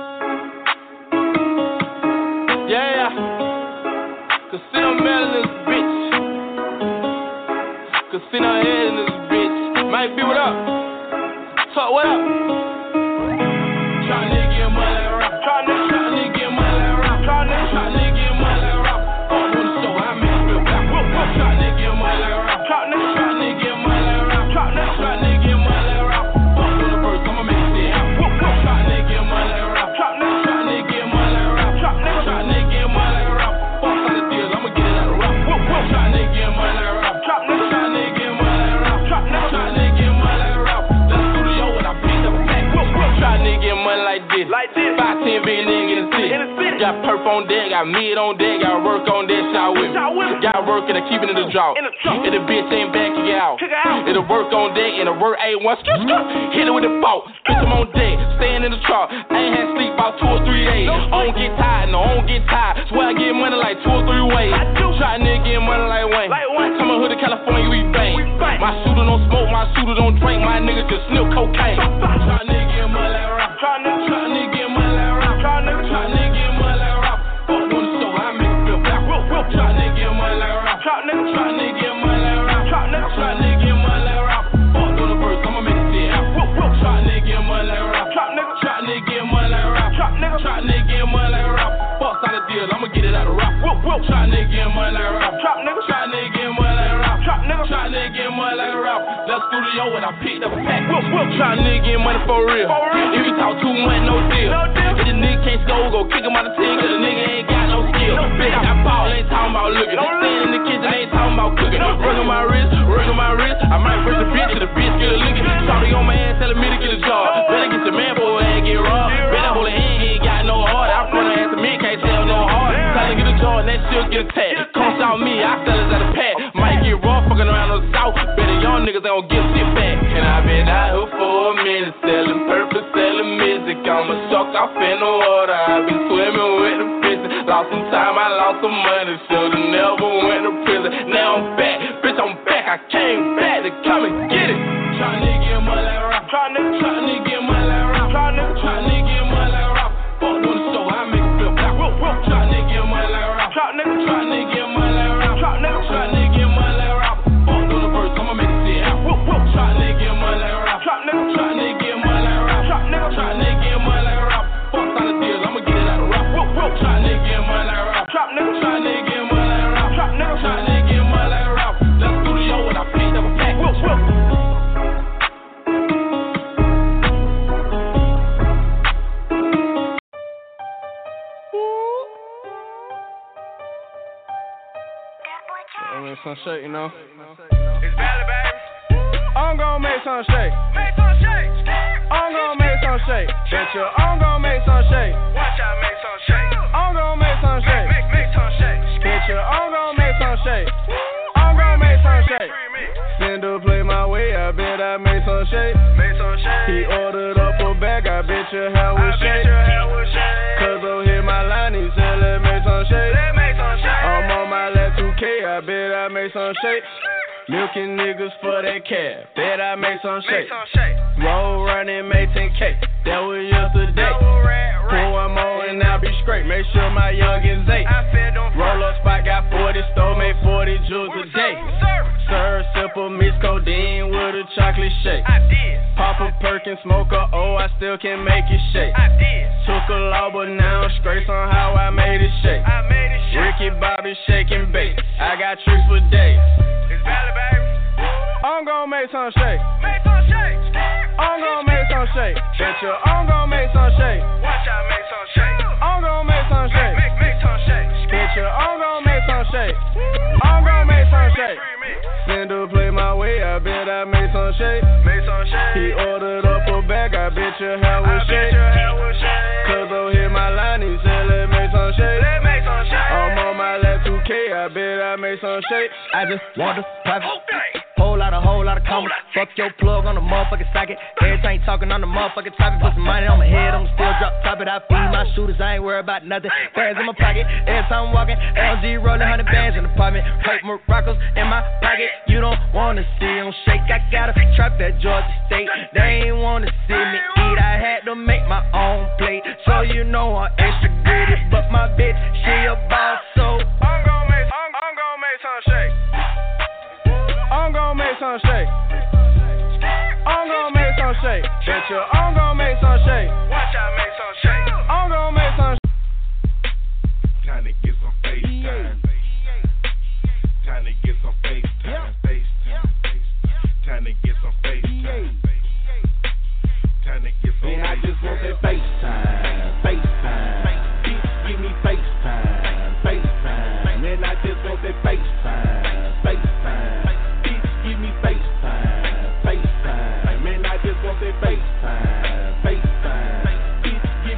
Yeah, Casino Mel in this bitch. Casino Head in this bitch. Mike B, what up? Talk, what up? Tryna get money like rap. Tryna get money like rap. Tryna get money like rap. On the show, I make it back. Tryna get money like rap. Tryna get money like rap. this. Like this. five ten big nigga in the city. In the city. Got perp on deck, got mid on deck, got work on that shot with me. Got work and I keep it in the drought. In the drought. If the bitch ain't back, kick it out. Kick it out. It'll work on deck and the work ain't one. Skip, skip. Hit it with the fault. Bitch, I'm on deck, staying in the truck. I ain't had sleep about two or three days. I don't get tired, no, I don't get tired. Swear I get money like two or three ways. I do. Try a nigga get money like Wayne. Like Wayne. Come on, hood to California, we bang. We bang. My shooter don't smoke, my shooter don't drink. My nigga just sniff cocaine. Try a nigga get money like rap. Try a nigga. Try a nigga get money like rap. Try a nigga. Try a nigga get money like rap. Fuck on the show, I make it feel back. Try a nigga get money like rap. Try a nigga. Try a nigga get money like rap. Try a nigga. Try a nigga get money like rap. Fuck on the verse, I'ma make it sit out. Try a nigga get money like rap. Try a nigga. Try a nigga get money like rap. Try a nigga. Try a nigga get money like rap. Fuck out of deal, I'ma get it out of rap. Try a nigga get money like rap. Try a nigga. Try a nigga get money like rap. Try a nigga. Try a nigga get money like rap. Left studio and I picked up a pack. Try a nigga get money for real. For real. If you talk too much, no deal. No deal. If the nigga can't score, go kick him out the team, cause the nigga ain't got no skill. No Bitch, I ball, ain't talking about looking. No Staying in the kitchen, ain't talking about cooking. No Working my wrist, working my wrist. I might first the bitch, till the bitch get a licking. Shorty on my ass, telling me to get a job. Better get your man before I get robbed. Better hold a hand, he ain't got no heart. I front her ass to me, can't tell no heart. Tell her get a job, and that shit get attacked. Come out me, I sell it at a pack. Might get raw, fucking around on the south. Better young niggas ain't gon' get shit back. And I been out here for a minute, selling purpose, selling music. I'm a shark off in the water. I've been swimming with the fish. Lost some time, I lost some money. Should've never went to prison. Now I'm back, bitch, I'm back. I came back to come and get it. Try a nigga get money like rap. Try a nigga. Try a nigga get money like rap. Try a nigga. Try a nigga get money like rap. Fuck on the show, I make it feel back. Try a nigga get money like rap. Try a nigga. Try a nigga get money like rap. Try a nigga. Try a nigga get money like rap. Fuck on the verse, I'ma make it sit out. Try a nigga get money like rap. Try a nigga. Try a nigga get money like rap. Try a nigga. Try a nigga get money like rap. Fuck out of deals, I'ma get it out of rap. Try a nigga get money like rap. Try a nigga. Try a nigga get money like rap. Try a nigga. Try a nigga get money like rap. Left studio and I picked up a pack. I'm gonna make some shake, you know. It's valid, baby. I'm gonna make some shake. Make some shake. I'm gonna make some shake. Bet you I'm gonna make some shake. Watch out, make some shake. I'm gonna make some shake. Make, make some shake. Bet you I'm gonna make some shake. I'm gonna make some shake. Send to play my way, I bet I made some shake. Make some shake. He ordered up a bag, I bet your hair was shake. Cause over here my line, he said let make some shake. Let make some shake. I'm on my last two K, I bet I made some shake. Milking niggas for that cash, bet I made some shake. Make some shake. Roll running, made ten K, that was yesterday. Pour one more and I'll be straight, make sure my youngins eight. Roll up spot, got forty, stole, made forty jewels a day. Serve simple mix codeine with a chocolate shake. I did. Pop a Perkin, smoke a O, I still can make it shake. I did. Took a law, but now I'm straight on how I made it shake. I made it shake. Ricky Bobby shaking bait, I got tricks for days. It's valid, baby. I'm gonna make some shake. Make some shake. I'm gonna make some shake. Bet you I'm gonna make some shake. Watch out, make some shake. I'm gonna make some shake. Make, make, make some shake. Bet you I'm gonna make some shake. I'm gonna make some shake. Send to play my way, I bet I made some shake. Make some shake. He ordered up a bag, I bet your hair was I bet shake. your hair was shake. Cause over here my line, he said let make some shake. Let make some shake. I'm on my last two K, I bet I made some shake. I just want to private. Okay. Whole lot of, whole lot of commas. Fuck your plug on the motherfucking socket. Every time you talking on the motherfucking topic, put some money on my head, I'ma still drop top it. I feed my shooters, I ain't worried about nothing. Bands in my pocket, every time I'm walking. L G rolling one hundred bands in the apartment. Hurt Moroccos in my pocket. You don't wanna see them shake. I got a trap at Georgia State. They ain't wanna see me eat. I had to make my own plate, so you know I'm extra gritty. But my bitch, she a boss, so I'm gonna make, I'm, I'm gonna make some shake. I'm gonna make some shake. I'm gonna make some shake. Bet you I'm gonna make some shake. Watch out, make some shake. I'm gonna make some shake. Time to get some FaceTime. Time to get some FaceTime. FaceTime. Time to get some FaceTime. Time to get some. Man, I just want that FaceTime. FaceTime. Give me FaceTime. FaceTime. Man, I just want that FaceTime. FaceTime. Give me FaceTime. FaceTime. Man, I just want that FaceTime. FaceTime. Give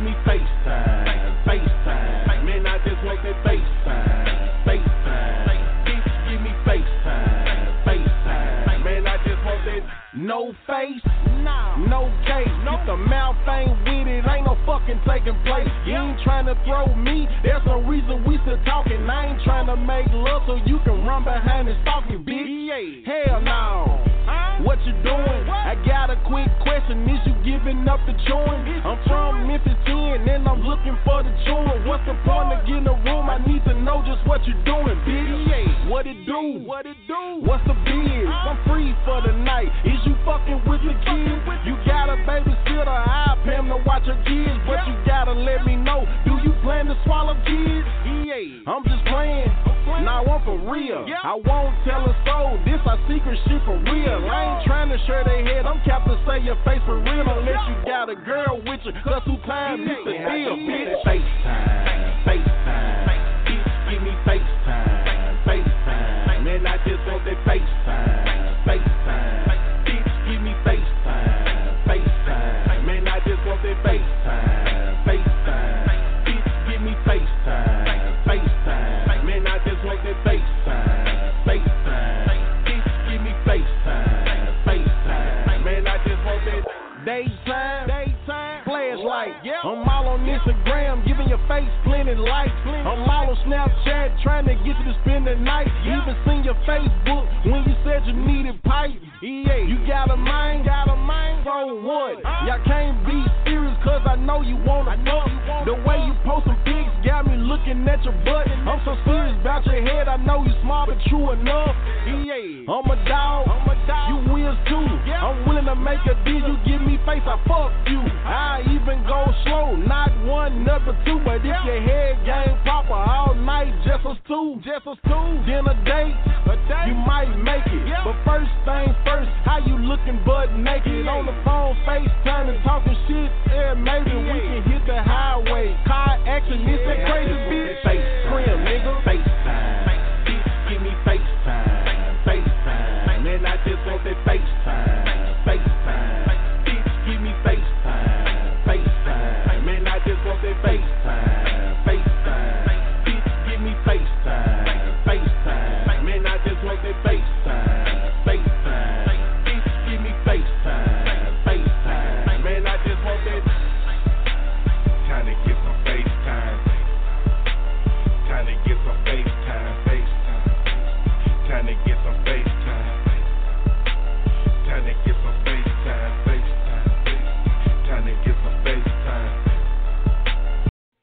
If the mouth ain't with it, ain't no fucking taking place. You ain't trying to throw me, there's no reason we still talking. I ain't trying to make love so you can run behind and stalk me, bitch. Hell no. What you doing? I got a quick question. Is you giving up the chewing? I'm from Memphis ten and I'm looking for the chewing. What's the point of getting a room? I need to know just what you doing, bitch. What it do? What it do? What's the biz? I'm free for the night. Is you fucking with the kids? You got a babysitter, I pay him to watch your kids, but you gotta let me know. Do you plan to swallow kids? I'm just playing. Nah, I'm for real. I won't tell a soul. This our secret shit for real. I ain't trying to share their head. I'm capped to say your face for real. Unless you got a girl with you. Cause two times it's the deal, bitch. FaceTime, FaceTime. Bitch, give me FaceTime, FaceTime. Man, I just want that FaceTime, FaceTime. Bitch, give me FaceTime, FaceTime. Man, I just want that FaceTime, FaceTime. Bitch, give me FaceTime, FaceTime. Man, I just want that FaceTime, FaceTime. Bitch, give me FaceTime, FaceTime. Man, I just want that daytime, daytime, flashlight. I'm all on Instagram, giving your face plenty likes. I'm all on Snapchat, trying to get you to spend the night. Even seen your Facebook when you said you needed pipe. Yeah, you got a mind, got a mind for what? Y'all can't be serious, cause I know you wanna fuck. The way you post some pics got me looking at your butt. I'm so serious about your head, I know you smart, but true enough. Yeah, I'm a dog, I'm a dog. You will too. I'm willing to make a deal, you give me face, I fuck you. I even go slow, not one, number two. But if your head game proper all night, just us two, just us two. Then a date, a date, you might make it. But first thing first, how you looking butt naked? On the phone, FaceTime and talking shit. Yeah, maybe we can hit the highway. Car action, it's that crazy bitch. FaceTime, nigga. FaceTime. Bitch, give me FaceTime, FaceTime. Man, I just want that FaceTime, FaceTime. Bitch, give me FaceTime, FaceTime. Man, I just want that FaceTime, FaceTime. Bitch, give me FaceTime, FaceTime. Man, I just want that FaceTime, FaceTime. Bitch, give me FaceTime, FaceTime. Man, I just want that. Time to get some FaceTime. Time to get some FaceTime, FaceTime. Time to get some FaceTime. Time to get some FaceTime, FaceTime. Time to get some FaceTime.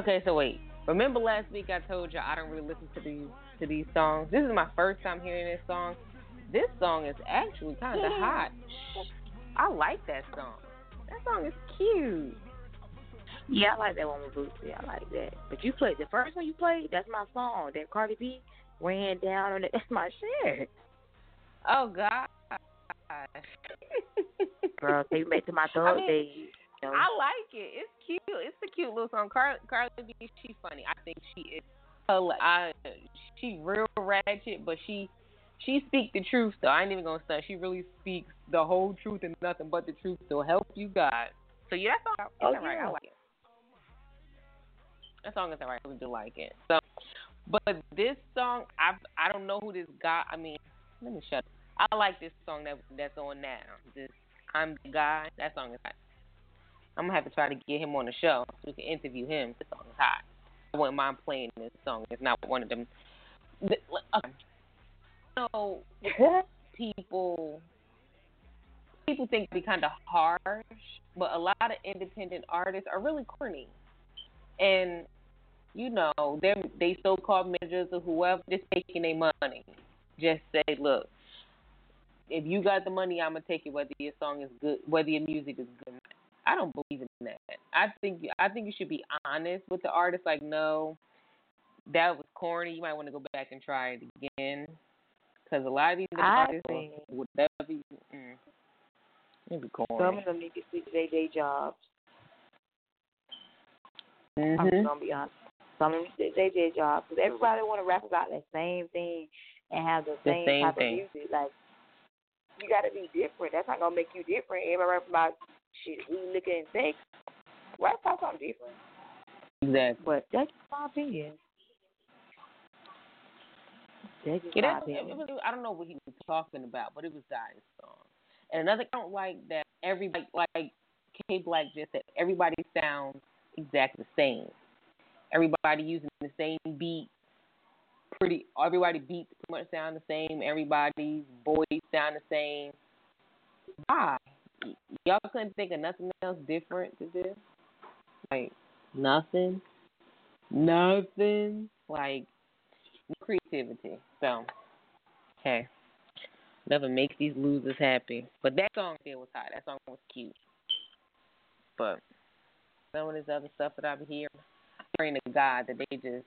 Okay, so wait. Remember last week I told you I don't really listen to these to these songs. This is my first time hearing this song. This song is actually kind of hot. I like that song. That song is cute. Yeah, I like that one with Boosie. I like that. But you played the first one you played. That's my song. That Cardi B ran down on it. That's my shit. Oh God. Girl, take me back to my thug I mean, days. You know? I like it. It's cute. It's a cute little song. Carly, Carly B, she's funny. I think she is. I, she real ratchet, but she she speaks the truth. Though I ain't even gonna stunt. She really speaks the whole truth and nothing but the truth. So help you God. So yeah, that song. It's oh, alright. yeah. I like it. That song is alright. I really do like it. So, but this song, I I don't know who this guy. I mean, let me shut up. I like this song that that's on now. This I'm the Guy. That song is hot. I'm gonna have to try to get him on the show so we can interview him. This song is hot. I wouldn't mind playing this song. It's not one of them. Okay. So people people think it be kind of harsh, but a lot of independent artists are really corny, and you know they they so-called managers or whoever just taking their money. Just say, look. If you got the money, I'm gonna take it. Whether your song is good, whether your music is good. I don't believe in that. I think I think you should be honest with the artist. Like, no, that was corny. You might want to go back and try it again. Because a lot of these artists, would that be? Mm, it'd be corny. Some of them need to stick to their day jobs. Mm-hmm. I'm just gonna be honest. Some of them stick to their day jobs because everybody want to rap about that same thing and have the, the same, same type thing. of music. Like, you got to be different. That's not going to make you different. Everybody rap about shit, we looking and sex. Rap about something different. Exactly. But that's my opinion. That's just yeah, my that's, opinion. it was, I don't know what he was talking about, but it was Guy's song. And another thing I don't like that everybody, like K Black just said, everybody sounds exactly the same. Everybody using the same beat. Pretty, everybody beats pretty much sound the same. Everybody's voice sound the same. Why? Y'all couldn't think of nothing else different to do? Like, nothing? Nothing? Like, no creativity. So, hey, never makes these losers happy. But that song there was hot. That song was cute. But some of this other stuff that I've been hearing, I'm hearing a guy that they just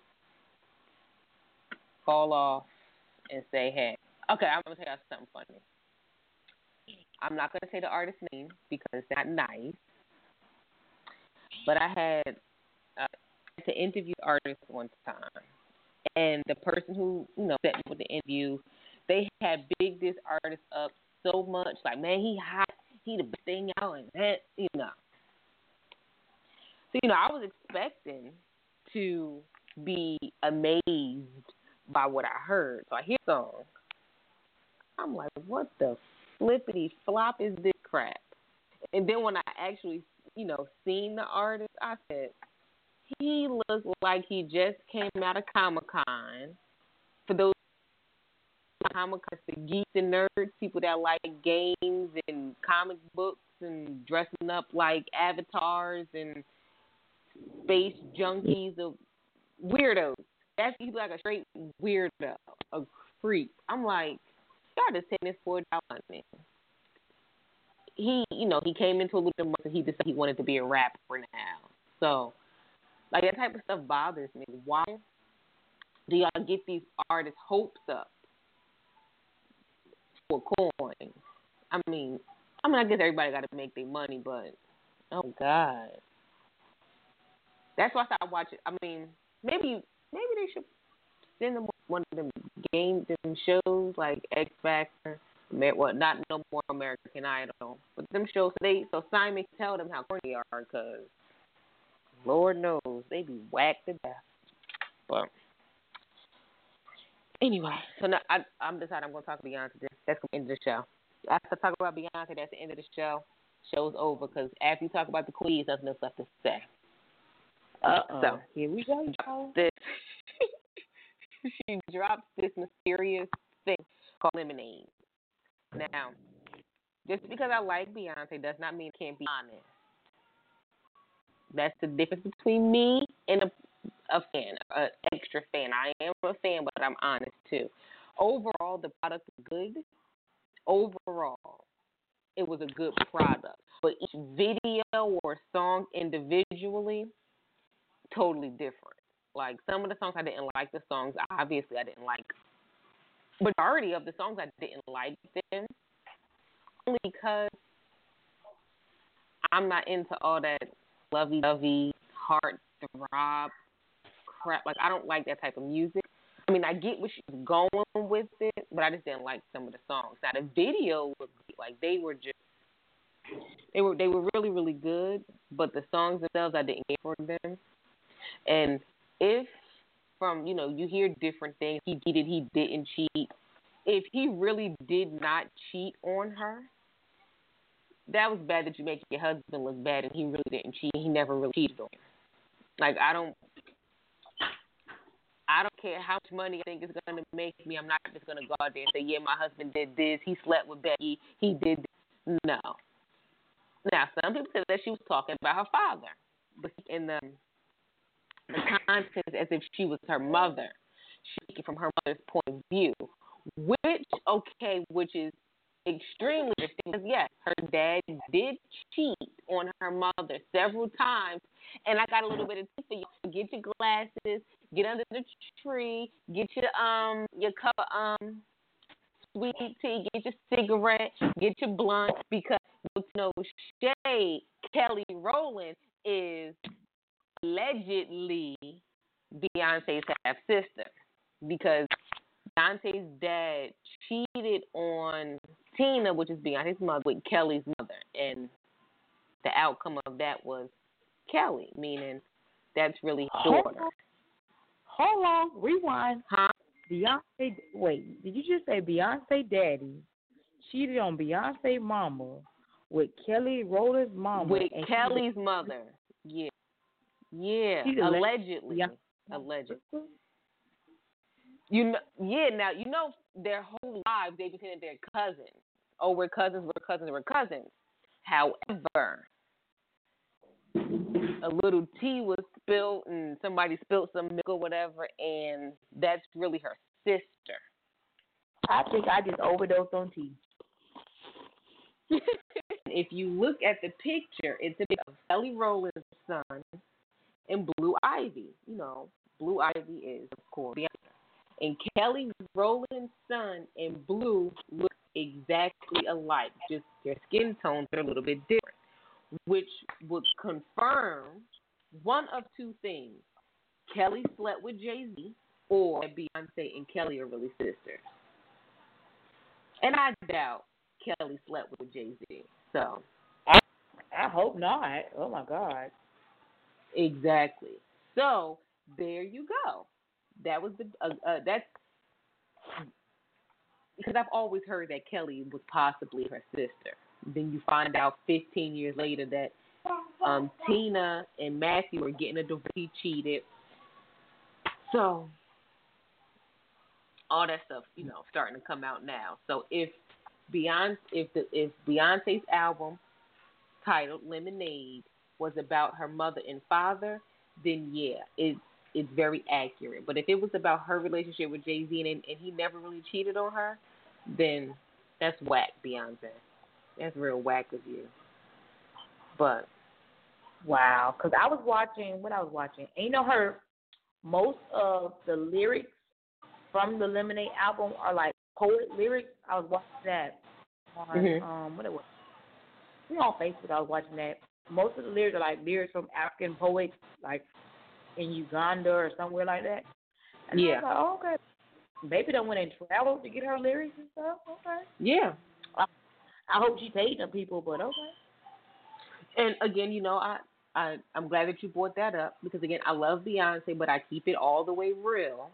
call off and say, hey, okay, I'm going to tell you something funny. I'm not going to say the artist's name because it's not nice. But I had uh, to interview artists one time. And the person who, you know, set me with the interview, they had big this artist up so much. Like, man, he hot. He the best thing out. And that, you know. So, you know, I was expecting to be amazed by what I heard. So I hear the song. I'm like, what the flippity flop is this crap? And then when I actually, you know, seen the artist, I said, he looks like he just came out of Comic-Con. For those Comic-Con, the geeks and nerds, people that like games and comic books and dressing up like avatars and space junkies or weirdos. That's he's like a straight weirdo, a freak. I'm like, y'all just taking this for down me. He, you know, he came into a little bit. He decided he wanted to be a rapper now. So, like that type of stuff bothers me. Why do y'all get these artists' hopes up for coins? I mean, I mean, I guess everybody got to make their money, but oh God, that's why I watch it. I mean, maybe. Maybe they should send them one of them games, them shows like X Factor, well, not no more American Idol, but them shows. So they so Simon can tell them how corny they are, because Lord knows they be whacked to death. But anyway, so now I, I'm deciding I'm going to talk to Beyonce. That's the end of the show. After I talk about Beyonce, that's the end of the show. Show's over, because after you talk about the Queen, there's nothing else left to say. Uh-oh. So, here we go. This, she drops this mysterious thing called Lemonade. Now, just because I like Beyonce does not mean I can't be honest. That's the difference between me and a, a fan, an extra fan. I am a fan, but I'm honest too. Overall, the product was good. Overall, it was a good product. But each video or song individually, totally different. Like, some of the songs I didn't like the songs. Obviously, I didn't like. Majority of the songs I didn't like them. Only because I'm not into all that lovey-dovey, heart throb crap. Like, I don't like that type of music. I mean, I get what she was going with it, but I just didn't like some of the songs. Now, the video was like they were just they were they were really really good, but the songs themselves I didn't care for them. And if from you know you hear different things, he cheated, he didn't cheat. If he really did not cheat on her, that was bad that you make your husband look bad, and he really didn't cheat. He never really cheated on her. Like, I don't. I don't care how much money I think it's going to make me. I'm not just going to go out there and say, yeah, my husband did this. He slept with Becky. He did this. No. Now, some people said that she was talking about her father, but in the, the context as if she was her mother, speaking from her mother's point of view, which, okay, which is extremely interesting because, yes, her dad did cheat on her mother several times, and I got a little bit of tips for you. Get your glasses, get under the tree, get your um your cup of um sweet tea, get your cigarette, get your blunt, because with no shade, Kelly Rowland is allegedly Beyonce's half sister, because Beyonce's dad cheated on Tina, which is Beyonce's mother, with Kelly's mother, and the outcome of that was Kelly, meaning that's really his daughter. Hold on, rewind. Huh? Beyonce, wait, did you just say Beyonce daddy cheated on Beyonce mama with Kelly Rowland's mama? With and Kelly's mother, yeah. Yeah, She's allegedly. Beyonce. Allegedly. You know, yeah, now, you know, their whole lives they've been saying they're cousins. Oh, we're cousins, we're cousins, we're cousins. However, a little tea was spilled and somebody spilled some milk or whatever, and that's really her sister. I think I just overdosed on tea. If you look at the picture, it's a picture of Kelly Rowland's son and Blue Ivy. You know, Blue Ivy is, of course, Beyonce. And Kelly Rowland's son and Blue look exactly alike. Just their skin tones are a little bit different, which would confirm one of two things. Kelly slept with Jay-Z, or Beyonce and Kelly are really sisters. And I doubt Kelly slept with Jay-Z. So I, I hope not. Oh, my God. Exactly. So there you go. That was the uh, uh, that's because I've always heard that Kelly was possibly her sister. Then you find out fifteen years later that um, Tina and Matthew are getting a divorce. He cheated. So all that stuff, you know, starting to come out now. So if Beyonce, if the if Beyonce's album titled Lemonade was about her mother and father, then yeah, it's it's very accurate. But if it was about her relationship with Jay-Z and, and he never really cheated on her, then that's whack, Beyonce. That's real whack of you. But wow, because I was watching what I was watching. And you know, her most of the lyrics from the Lemonade album are like poet lyrics. I was watching that on mm-hmm. um what it was. You know, on Facebook, I was watching that. Most of the lyrics are like lyrics from African poets, like in Uganda or somewhere like that. And yeah. I was like, oh, okay. Baby done went and traveled to get her lyrics and stuff. Okay. Yeah. I, I hope she paid them people, but okay. And again, you know, I, I, I'm glad that you brought that up because, again, I love Beyonce, but I keep it all the way real.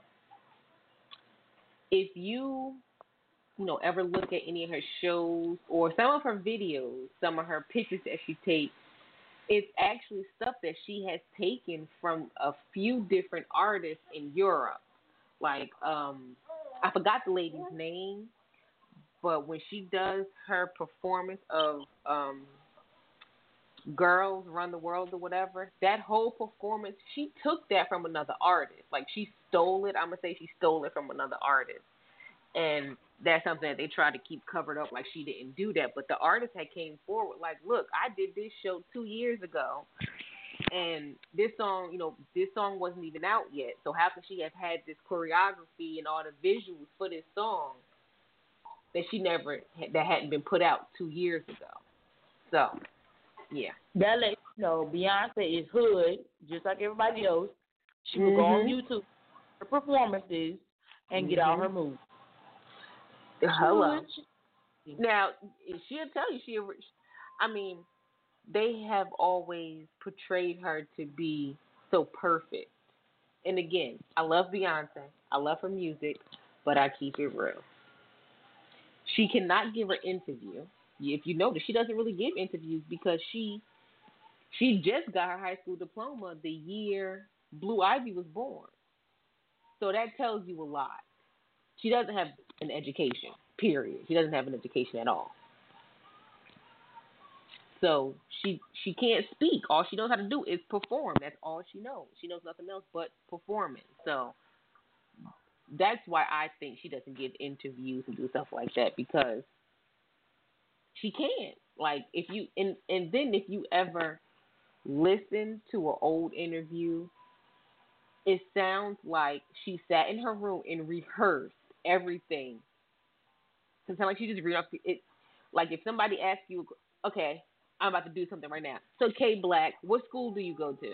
If you, you know, ever look at any of her shows or some of her videos, some of her pictures that she takes, it's actually stuff that she has taken from a few different artists in Europe. Like, um, I forgot the lady's name, but when she does her performance of um, Girls Run the World or whatever, that whole performance, she took that from another artist. Like, she stole it. I'm going to say she stole it from another artist. And that's something that they tried to keep covered up, like she didn't do that. But the artist had came forward like, look, I did this show two years ago, and this song, you know, this song wasn't even out yet. So how could she have had this choreography and all the visuals for this song that she never, that hadn't been put out two years ago? So, yeah. That lets you know Beyonce is hood, just like everybody else. She will mm-hmm. go on YouTube, her performances, and mm-hmm. get all her moves. Hello. Now, she'll tell you, she, I mean, they have always portrayed her to be so perfect. And again, I love Beyonce. I love her music, but I keep it real. She cannot give an interview. If you notice, she doesn't really give interviews because she she just got her high school diploma the year Blue Ivy was born. So that tells you a lot. She doesn't have an education, period. She doesn't have an education at all. So she she can't speak. All she knows how to do is perform. That's all she knows. She knows nothing else but performing. So that's why I think she doesn't give interviews and do stuff like that, because she can't. Like, if you and and then if you ever listen to an old interview, it sounds like she sat in her room and rehearsed everything. Sometimes like she just read off it. Like if somebody asks you, okay, I'm about to do something right now. So K Black, what school do you go to?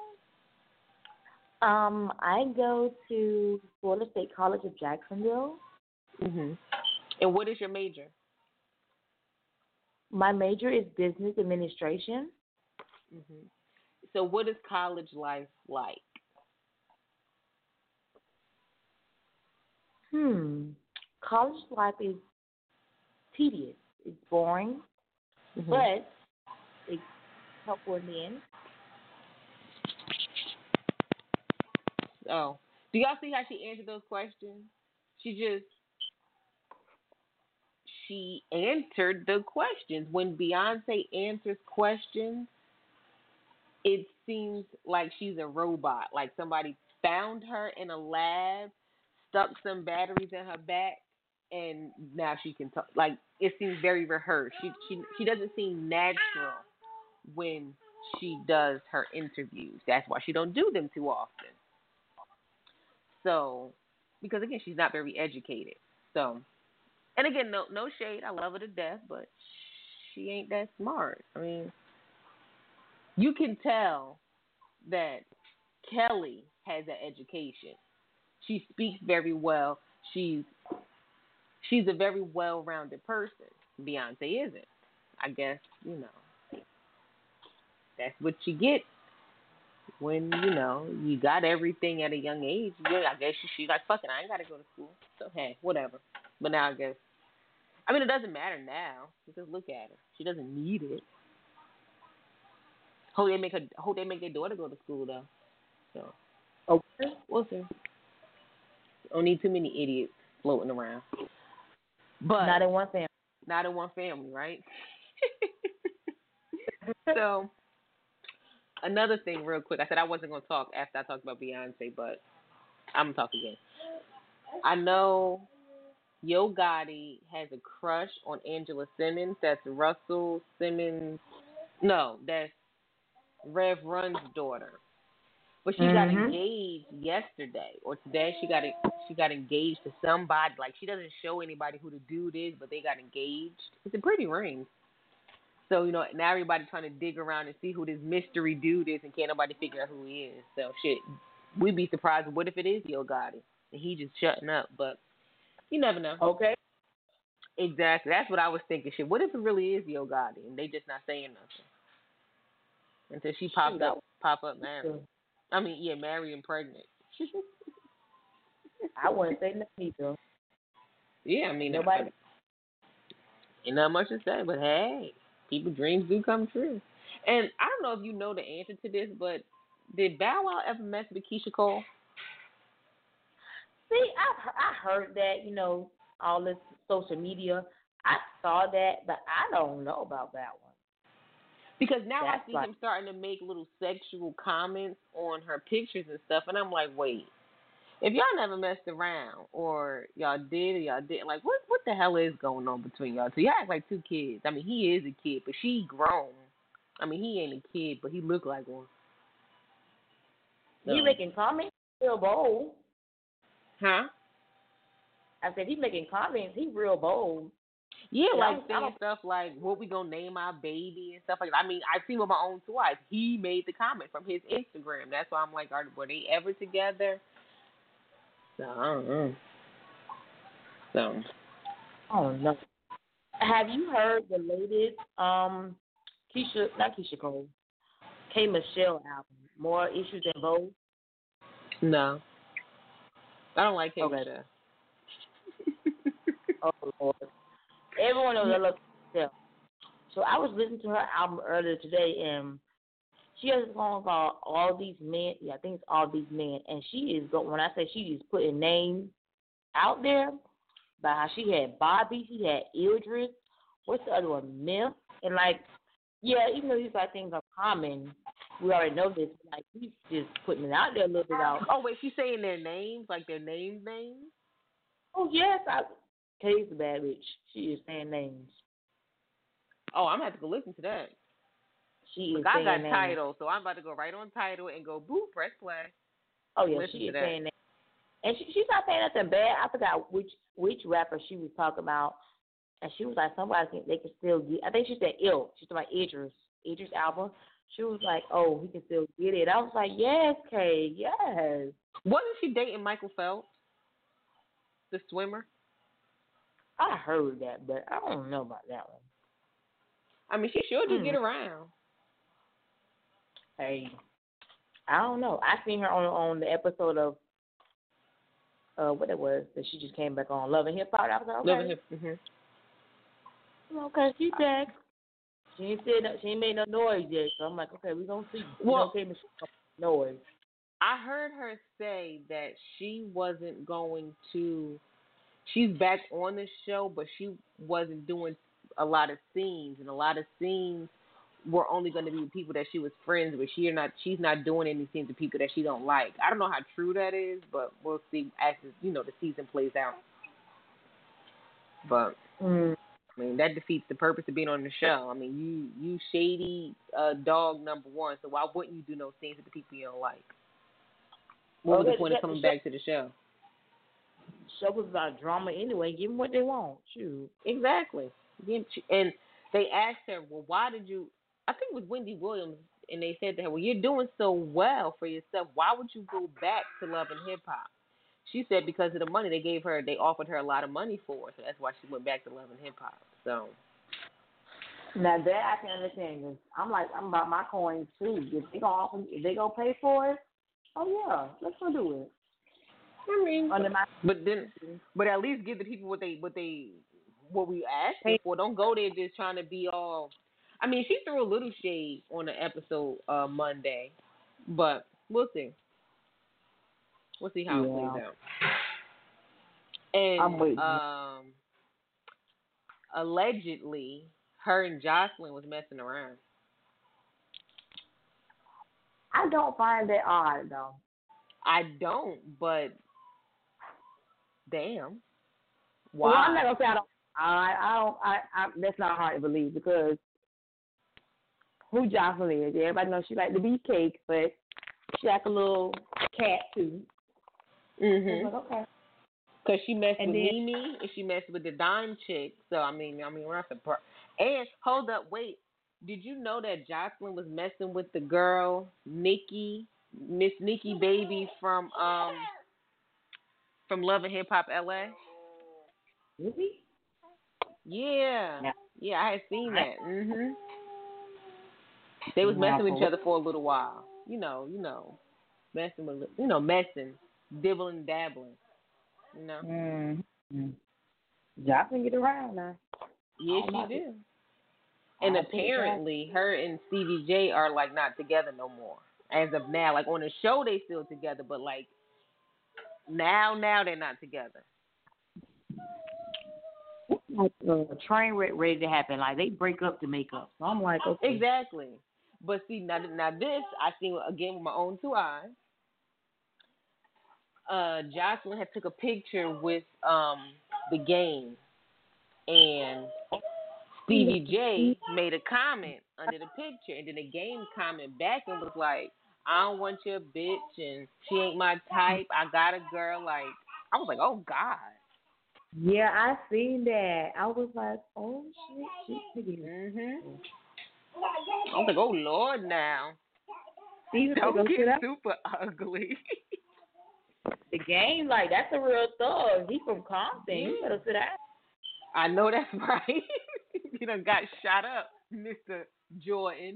Um, I go to Florida State College of Jacksonville. Mhm. And what is your major? My major is business administration. Mhm. So what is college life like? Hmm. College life is tedious. It's boring, mm-hmm. but it's helpful in the end. Oh. Do y'all see how she answered those questions? She just, she answered the questions. When Beyonce answers questions, it seems like she's a robot. Like somebody found her in a lab, stuck some batteries in her back, and now she can talk. Like, it seems very rehearsed. She she she doesn't seem natural when she does her interviews. That's why she don't do them too often. So, because again, she's not very educated. So, and again, no no shade. I love her to death, but she ain't that smart. I mean, you can tell that Kelly has an education. She speaks very well. She's she's a very well-rounded person. Beyonce isn't. I guess, you know, that's what you get when, you know, you got everything at a young age. Yeah, I guess she, she's like, fuck it, I ain't got to go to school. So, hey, whatever. But now I guess, I mean, it doesn't matter now. Because look at her. She doesn't need it. Hope they make her, hope they make their daughter go to school, though. So, okay. We'll see. Don't need too many idiots floating around. But not in one family. Not in one family, right? So, another thing real quick. I said I wasn't going to talk after I talked about Beyonce, but I'm going to talk again. I know Yo Gotti has a crush on Angela Simmons. That's Russell Simmons. No, that's Rev Run's daughter. But she mm-hmm. got engaged yesterday or today. She got she got engaged to somebody. Like, she doesn't show anybody who the dude is, but they got engaged. It's a pretty ring. So, you know, now everybody's trying to dig around and see who this mystery dude is, and can't nobody figure out who he is. So, shit, we'd be surprised. What if it is Yo Gotti? And he just shutting up. But you never know. Okay. Exactly. That's what I was thinking. Shit, what if it really is Yo Gotti and they just not saying nothing until she popped up, pop up married? I mean, yeah, married and pregnant. I wouldn't say nothing either. Yeah, I mean, nobody. Ain't not much to say, but hey, people's dreams do come true. And I don't know if you know the answer to this, but did Bow Wow ever mess with Keisha Cole? See, I I heard that, you know, all this social media. I saw that, but I don't know about that one. Because now That's I see like, him starting to make little sexual comments on her pictures and stuff, and I'm like, wait, if y'all never messed around, or y'all did, or y'all didn't, like, what what the hell is going on between y'all two? Y'all act like two kids. I mean, he is a kid, but she grown. I mean, he ain't a kid, but he look like one. So. He making comments, real bold. Huh? I said he making comments. He real bold. Yeah, Yeah, like I- saying I- stuff like what we gonna name our baby and stuff like that. I mean, I've seen with my own two eyes. He made the comment from his Instagram. That's why I'm like, are were they ever together? So I don't know. So I don't know. Have you heard the latest um Keisha, not Keisha Cole, K Michelle album, More Issues Than Both? no, I don't like K Okay. Michelle. Oh Lord, everyone knows I love Michelle. So I was listening to her album earlier today, and she has a song called "All These Men." Yeah, I think it's "All These Men," and she is going. When I say she is putting names out there, by how she had Bobby, she had Idris. What's the other one? Myth, and like, yeah, even though these like things are common, we already know this. Like, he's just putting it out there a little bit out. Oh wait, she's saying their names, like their names, names. Oh yes, I. Kay's a bad bitch. She is saying names. Oh, I'm gonna have to go listen to that. She is Look, I saying got names. Tidal, so I'm about to go right on Tidal and go boop, press play. Oh yeah, Listen she to is that. saying that, and she, she's not saying nothing bad. I forgot which which rapper she was talking about, and she was like, somebody think they can still get. I think she said ill. She's talking about Idris, Idris album. She was like, oh, he can still get it. I was like, yes, Kay, yes. Wasn't she dating Michael Phelps, the swimmer? I heard that, but I don't know about that one. I mean, she sure do Hmm. get around. Hey, I don't know. I seen her on on the episode of uh what it was that she just came back on Love and Hip Hop. I was like, okay, Love and Hip. Mm-hmm. okay, she back. She ain't said no, she ain't made no noise yet, so I'm like, okay, we gonna see. Well, we gonna noise. I heard her say that she wasn't going to. She's back on the show, but she wasn't doing a lot of scenes, and a lot of scenes were only going to be with people that she was friends with. She not, she's not doing any scenes with people that she don't like. I don't know how true that is, but we'll see as you know the season plays out. But Mm. I mean that defeats the purpose of being on the show. I mean you you shady uh, dog number one, so why wouldn't you do no scenes with the people you don't like? What was Well, the point of that- coming the show- back to the show? Show was about drama anyway. Give them what they want. Shoot. Exactly. And they asked her, well, why did you, I think it was Wendy Williams, and they said to her, well, you're doing so well for yourself. Why would you go back to Love and Hip Hop? She said because of the money they gave her, they offered her a lot of money for it, so that's why she went back to Love and Hip Hop. So. Now that I can understand this. I'm like, I'm about my coins too. If they gonna offer, if they gonna pay for it, oh yeah, let's go do it. I mean, Under my, but then, but at least give the people what they, what they, what we asked them for. Don't go there just trying to be all. I mean, she threw a little shade on the episode uh, Monday, but we'll see. We'll see how Yeah. it plays out. And I'm waiting. um, allegedly, her and Jocelyn was messing around. I don't find that odd though. I don't, but damn. Well, Why? I'm not gonna say I don't. I I don't. I, I that's not hard to believe because who Jocelyn is? Everybody knows she like to be cake, but she like a little cat too. Mhm. Like, okay. Cause she messed And with then- Mimi and she messed with the dime chick. So I mean, I mean, we're not surprised. And hold up, wait. Did you know that Jocelyn was messing with the girl Nikki, Miss Nikki Baby from um from Love and Hip Hop L A? Really? Yeah. Yeah. Yeah, I had seen that. Mhm. They was Wow. messing with each other for a little while. You know, you know, messing with, you know, messing, dibbling, dabbling. You know. Mm-hmm. Jocelyn get around now. Yes, I she like do. it. And I think apparently, her and Stevie J are like not together no more as of now. Like on the show, they still together, but like now, now they're not together. like a train wreck ready to happen. Like they break up to make up. So I'm like, okay. Exactly. But see, now, now this I seen again with my own two eyes. Uh, Jocelyn had took a picture with um the game, and Stevie J made a comment under the picture, and then the game comment back and was like, "I don't want your bitch, and she ain't my type. I got a girl." Like, I was like, "Oh God." Yeah, I seen that. I was like, oh shit, shit, shit. Mm-hmm. I was like, oh Lord, now. Stevie Don't get that. super ugly. The game, like, that's a real thug. He from Compton. You better sit down. I know that's right. He done got shot up, Mister Jordan.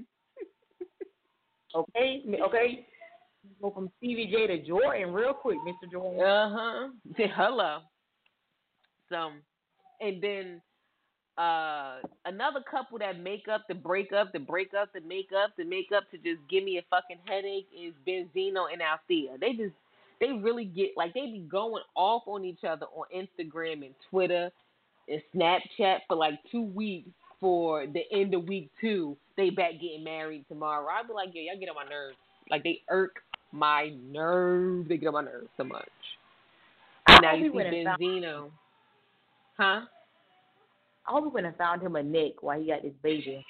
Okay, okay. Go from Stevie J to Jordan real quick, Mister Jordan. Uh-huh. Hello. So, and then uh, another couple that make up to break up, to break up, to make up, to make up, to just give me a fucking headache is Benzino and Althea. They just, they really get, like, they be going off on each other on Instagram and Twitter and Snapchat for like two weeks for the end of week two. They back getting married tomorrow. I'd be like, yeah, y'all get on my nerves. Like, they irk my nerves. They get on my nerves so much. And now you see Benzino. Huh? I hope we went and found him a neck while he got this baby.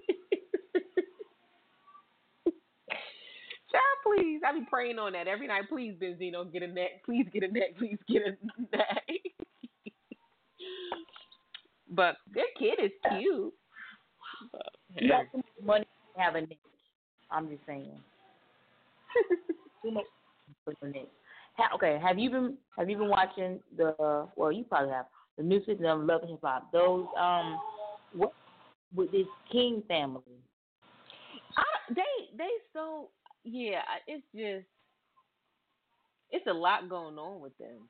Child, please. I be praying on that every night. Please, Benzino, get a neck. Please get a neck. Please get a neck. But their kid is cute. But, you got too much money to have a neck. I'm just saying. Too much for the neck. Ha- okay, have you been have you been watching the? Uh, well, you probably have. The new season of Love and Hip Hop. Those um, what with this King family. I, they they so yeah. It's just it's a lot going on with them.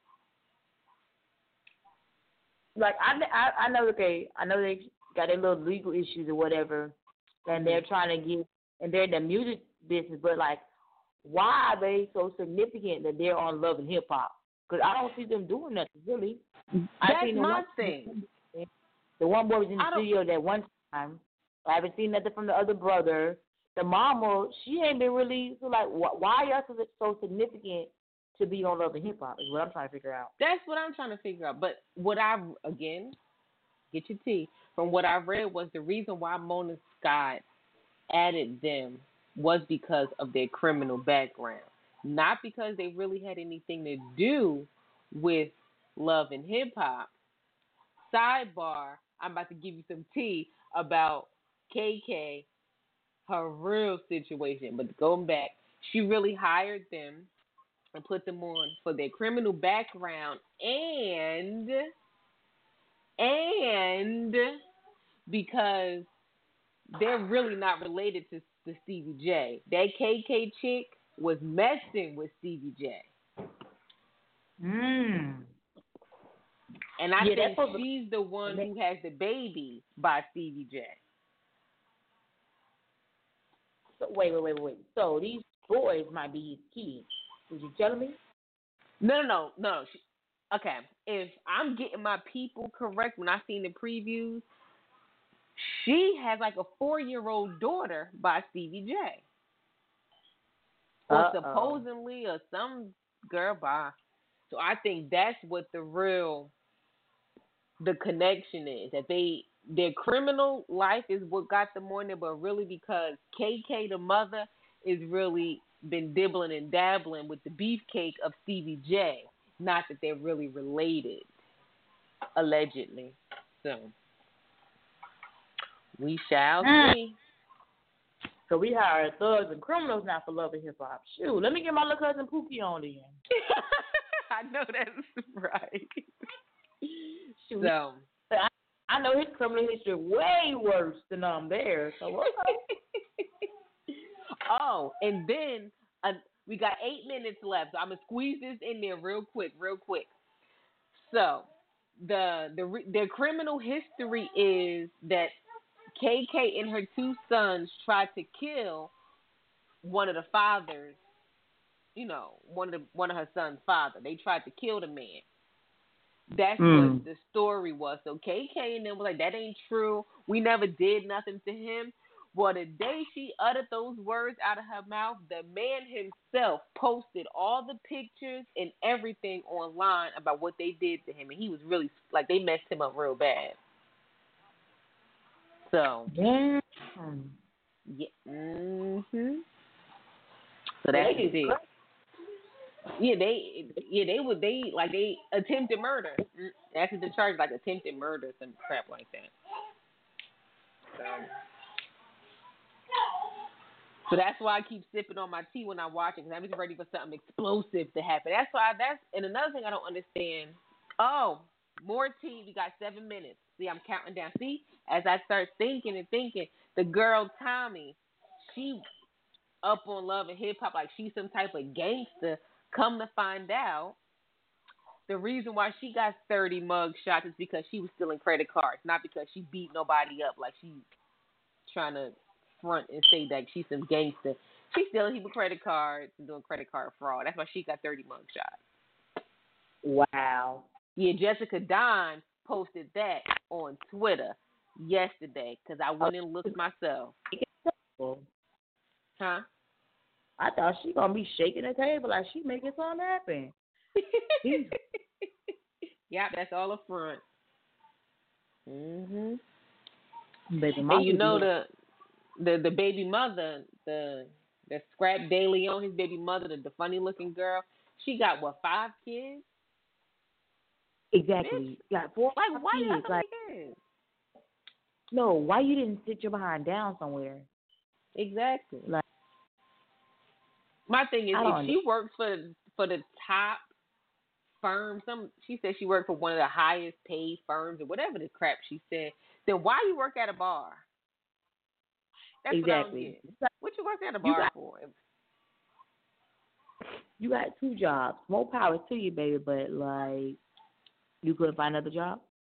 Like I, I, I know. Okay, I know they got their little legal issues or whatever, and they're trying to get and they're in the music business. But like, why are they so significant that they're on Love and Hip Hop? Because I don't see them doing nothing really. That's I seen my one, thing. The one boy was in the studio that one time. I haven't seen nothing from the other brother. The mama, she ain't been really so like. Wh- why are y'all so significant to be on Love and Hip Hop? Is what I'm trying to figure out. That's what I'm trying to figure out. But what I again, get your tea. From what I read was the reason why Mona Scott added them was because of their criminal background, not because they really had anything to do with Love and Hip Hop. Sidebar, I'm about to give you some tea about K K, her real situation. But going back, she really hired them and put them on for their criminal background and and because they're really not related to, to Stevie J. That K K chick was messing with Stevie J. Mm. And I Yeah, think that's she's the one who has the baby by Stevie J. So, wait, wait, wait, wait. So these boys might be his kids. Was you telling me? No, no, no, no. She, okay, if I'm getting my people correct when I seen the previews, she has like a four-year-old daughter by Stevie J. Or Uh-oh. supposedly, or some girl by. So I think that's what the real, the connection is. That they, their criminal life is what got them on there, but really because K K, the mother, is really been dibbling and dabbling with the beefcake of Stevie J. Not that they're really related, allegedly. So we shall Mm. see. So we hired thugs and criminals now for Love and Hip Hop. Shoot, let me get my little cousin Pookie on then. I know that's right. Shoot. So I, I know his criminal history way worse than um theirs. So okay. Oh, and then uh, we got eight minutes left. So I'm gonna squeeze this in there real quick, real quick. So the the their criminal history is that K K and her two sons tried to kill one of the fathers. You know, one of the one of her son's father. They tried to kill the man. That's Mm. what the story was. So K K and them was like, that ain't true. We never did nothing to him. Well, the day she uttered those words out of her mouth, the man himself posted all the pictures and everything online about what they did to him. And he was really, like, they messed him up real bad. So. Damn. Yeah. Mm-hmm. So that's They it. Yeah, they, yeah, they would, they, like, they attempted murder. Mm, That's what the charge, like, attempted murder, some crap like that. So. So that's why I keep sipping on my tea when I watch it, because I'm just ready for something explosive to happen. That's why, that's, and another thing I don't understand. Oh, more tea. We got seven minutes. See, I'm counting down. See, as I start thinking and thinking, the girl Tommy, she up on Love and Hip Hop like she's some type of gangster. Come to find out, the reason why she got thirty mug shots is because she was stealing credit cards, not because she beat nobody up like she's trying to front and say that she's some gangster. She's stealing people credit cards and doing credit card fraud. That's why she got thirty mug shots. Wow. Yeah, Jessica Don posted that on Twitter yesterday because I went and looked myself. Huh? I thought she gonna be shaking the table like she making something happen. Yeah, that's all up front. Mhm. Baby and you know the, the the baby mother, the the Scrap De Leon, his baby mother, the, the funny looking girl. She got what, five kids? Exactly. Got four. Like why you kids. have so like, many kids? No, why you didn't sit your behind down somewhere? Exactly. Like. My thing is, I if don't she works for for the top firm, some she said she worked for one of the highest paid firms or whatever the crap she said, then why you work at a bar? That's Exactly. What, I don't get. What you work at a bar got, for? You got two jobs. More power to you, baby, but like you couldn't find another job?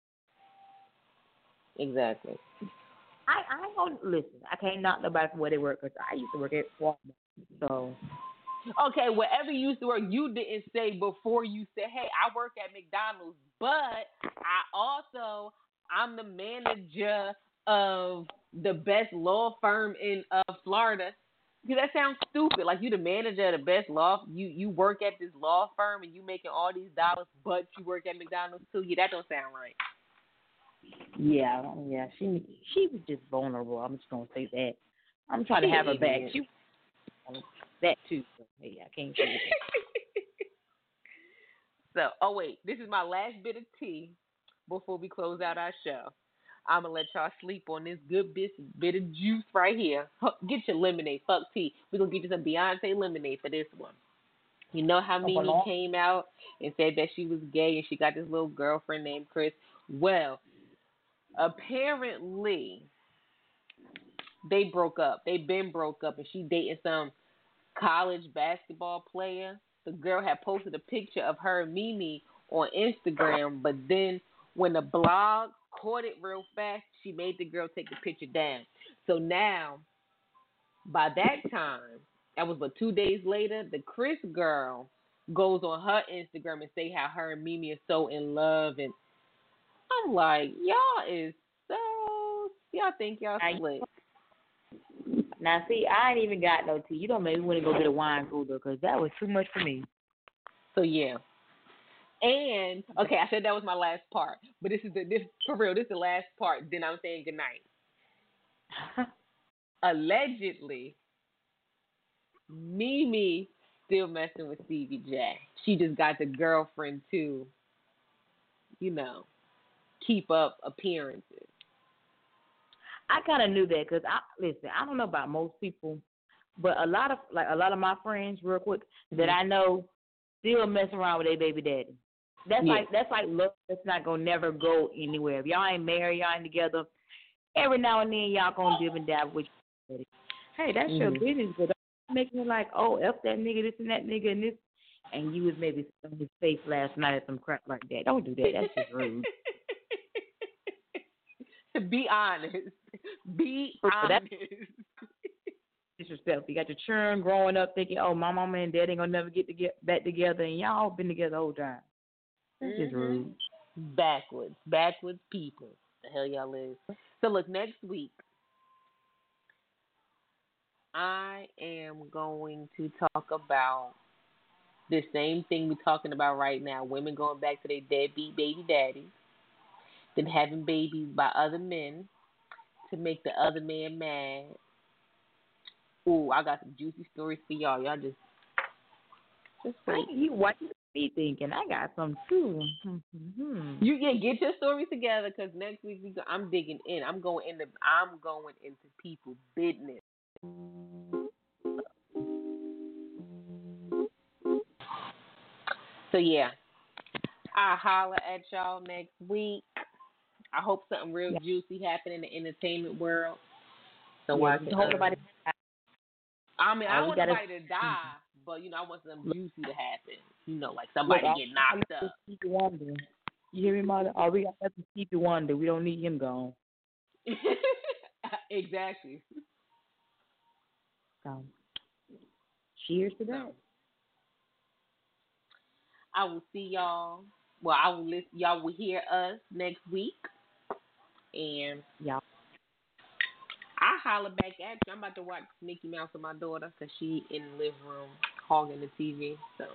Exactly. I I ain't gonna listen. I can't knock nobody for where they work because I used to work at Walmart. So. Okay, wherever you used to work, you didn't say before you said, "Hey, I work at McDonald's," but I also I'm the manager of the best law firm in uh, Florida. Because that sounds stupid. Like you the manager of the best law, you you work at this law firm and you making all these dollars, but you work at McDonald's too. Yeah, that don't sound right. Yeah, yeah. She she was just vulnerable. I'm just gonna say that. I'm trying to have her back. She that too. So, hey, I can't say that. So, oh wait, this is my last bit of tea before we close out our show. I'm gonna let y'all sleep on this good bit, bit of juice right here. Get your lemonade, fuck tea. We're gonna get you some Beyonce lemonade for this one. You know how Mimi came out and said that she was gay and she got this little girlfriend named Chris? Well, apparently they broke up. They been broke up and she dating some college basketball player. The girl had posted a picture of her and Mimi on Instagram, but then when the blog caught it real fast, she made the girl take the picture down. So now, by that time, that was but two days later, the Chris girl goes on her Instagram and say how her and Mimi are so in love, and I'm like, y'all is so, y'all think y'all slick. Now, see, I ain't even got no tea. You don't make me want to go get a wine cooler because that was too much for me. So, yeah. And, okay, I said that was my last part. But this is the, this for real, this is the last part. Then I'm saying goodnight. Allegedly, Mimi still messing with Stevie J. She just got the girlfriend to, you know, keep up appearances. I kind of knew that because I listen. I don't know about most people, but a lot of like a lot of my friends, real quick, mm-hmm. that I know still mess around with their baby daddy. That's yeah. like that's like love that's not gonna never go anywhere. If y'all ain't married, y'all ain't together. Every now and then y'all gonna dip and dab with your daddy. Hey, that's mm-hmm. your business, but don't make me like, oh, F that nigga, this and that nigga and this, and you was maybe on his face last night or some crap like that. Don't do that. That's just rude. Be honest. Be honest. Disrespectful. You got your children growing up thinking, oh, my mama and dad ain't gonna never get to get back together, and y'all been together the whole time. That's mm-hmm. just rude. Backwards. Backwards people. The hell y'all is. So look, next week, I am going to talk about the same thing we're talking about right now. Women going back to their deadbeat baby daddies, then having babies by other men to make the other man mad. Ooh, I got some juicy stories for y'all. Y'all just, just wait. You, what you be thinking? I got some too. Mm-hmm. You yeah, get your stories together because next week we go, I'm digging in. I'm going into I'm going into people's business. So yeah, I'll holler at y'all next week. I hope something real yeah. juicy happen in the entertainment world. So yeah, I can hope nobody. I mean, I All want gotta, somebody to die, but you know, I want something juicy to happen. You know, like somebody look, get knocked up. Stevie Wonder. You hear me, mother? All we got is Stevie Wonder. We don't need him gone. Exactly. So, cheers to that. I will see y'all. Well, I will listen. Y'all will hear us next week, and y'all. I holler back at you. I'm about to watch Mickey Mouse with my daughter because she in the living room hogging the T V. So,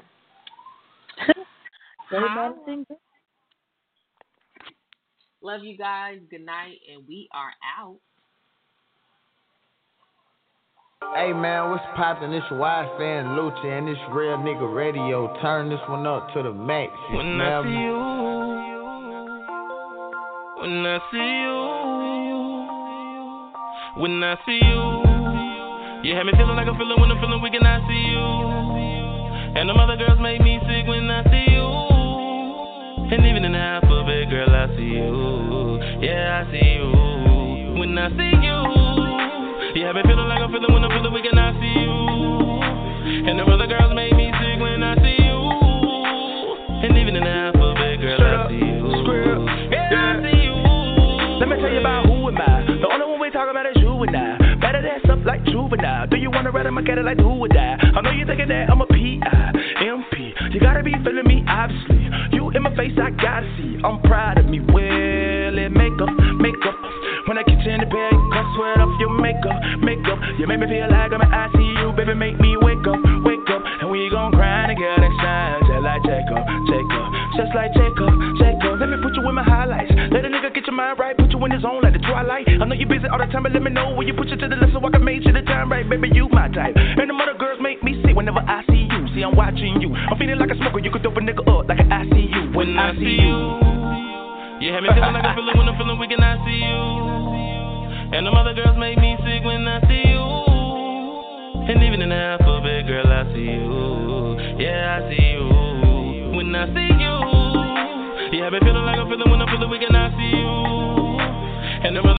love you guys. Good night, and we are out. Hey man, what's poppin'? This Y-Fan Lucci and this Real Nigga Radio. Turn this one up to the max. You when smell I see me? you, when I see you, when I see you, you have me feeling like I'm feeling when I'm feeling weak and I see you. And them other girls make me sick when I see you. And even in the alphabet, girl, I see you. Yeah, I see you. When I see you. You have me feeling like I'm feeling when I'm feeling weak and I see you. And them other girls make me sick when I see you. And even in the alphabet, girl, I see you. Yeah, I see you. Let me tell you about who am I. The only one we talk about is you and I. Better than stuff like juvenile. Do you wanna ride in my cat like who would die? I know you thinking that I'm a P I M P. You gotta be feeling me, obviously. You in my face, I gotta see. I'm proud of me. Well, it make up, make up. When I get you in the bed, come sweat off your makeup, makeup. You make me feel like I'm an I C U, baby, make me wake up, wake up. And we gon' grind together and shine, just like Jacob, Jacob. Just like Jacob, Jacob. Let me put you in my highlights. Let a nigga get your mind right, put you in his zone like the twilight. I know you busy all the time, but let me know when you put you to the left so I can make you the time right, baby, you my type. And the other girls make me sick whenever I see you. See, I'm watching you. I'm feeling like a smoker, you could dope a nigga up like an I C U. When, when I, I see you. You have me feeling like I'm feeling when I'm feeling weak and I see you. And them other girls make me sick when I see you. And even in the alphabet, girl, I see you. Yeah, I see you. When I see you. You have me feeling like I'm feeling when I'm feeling weak and I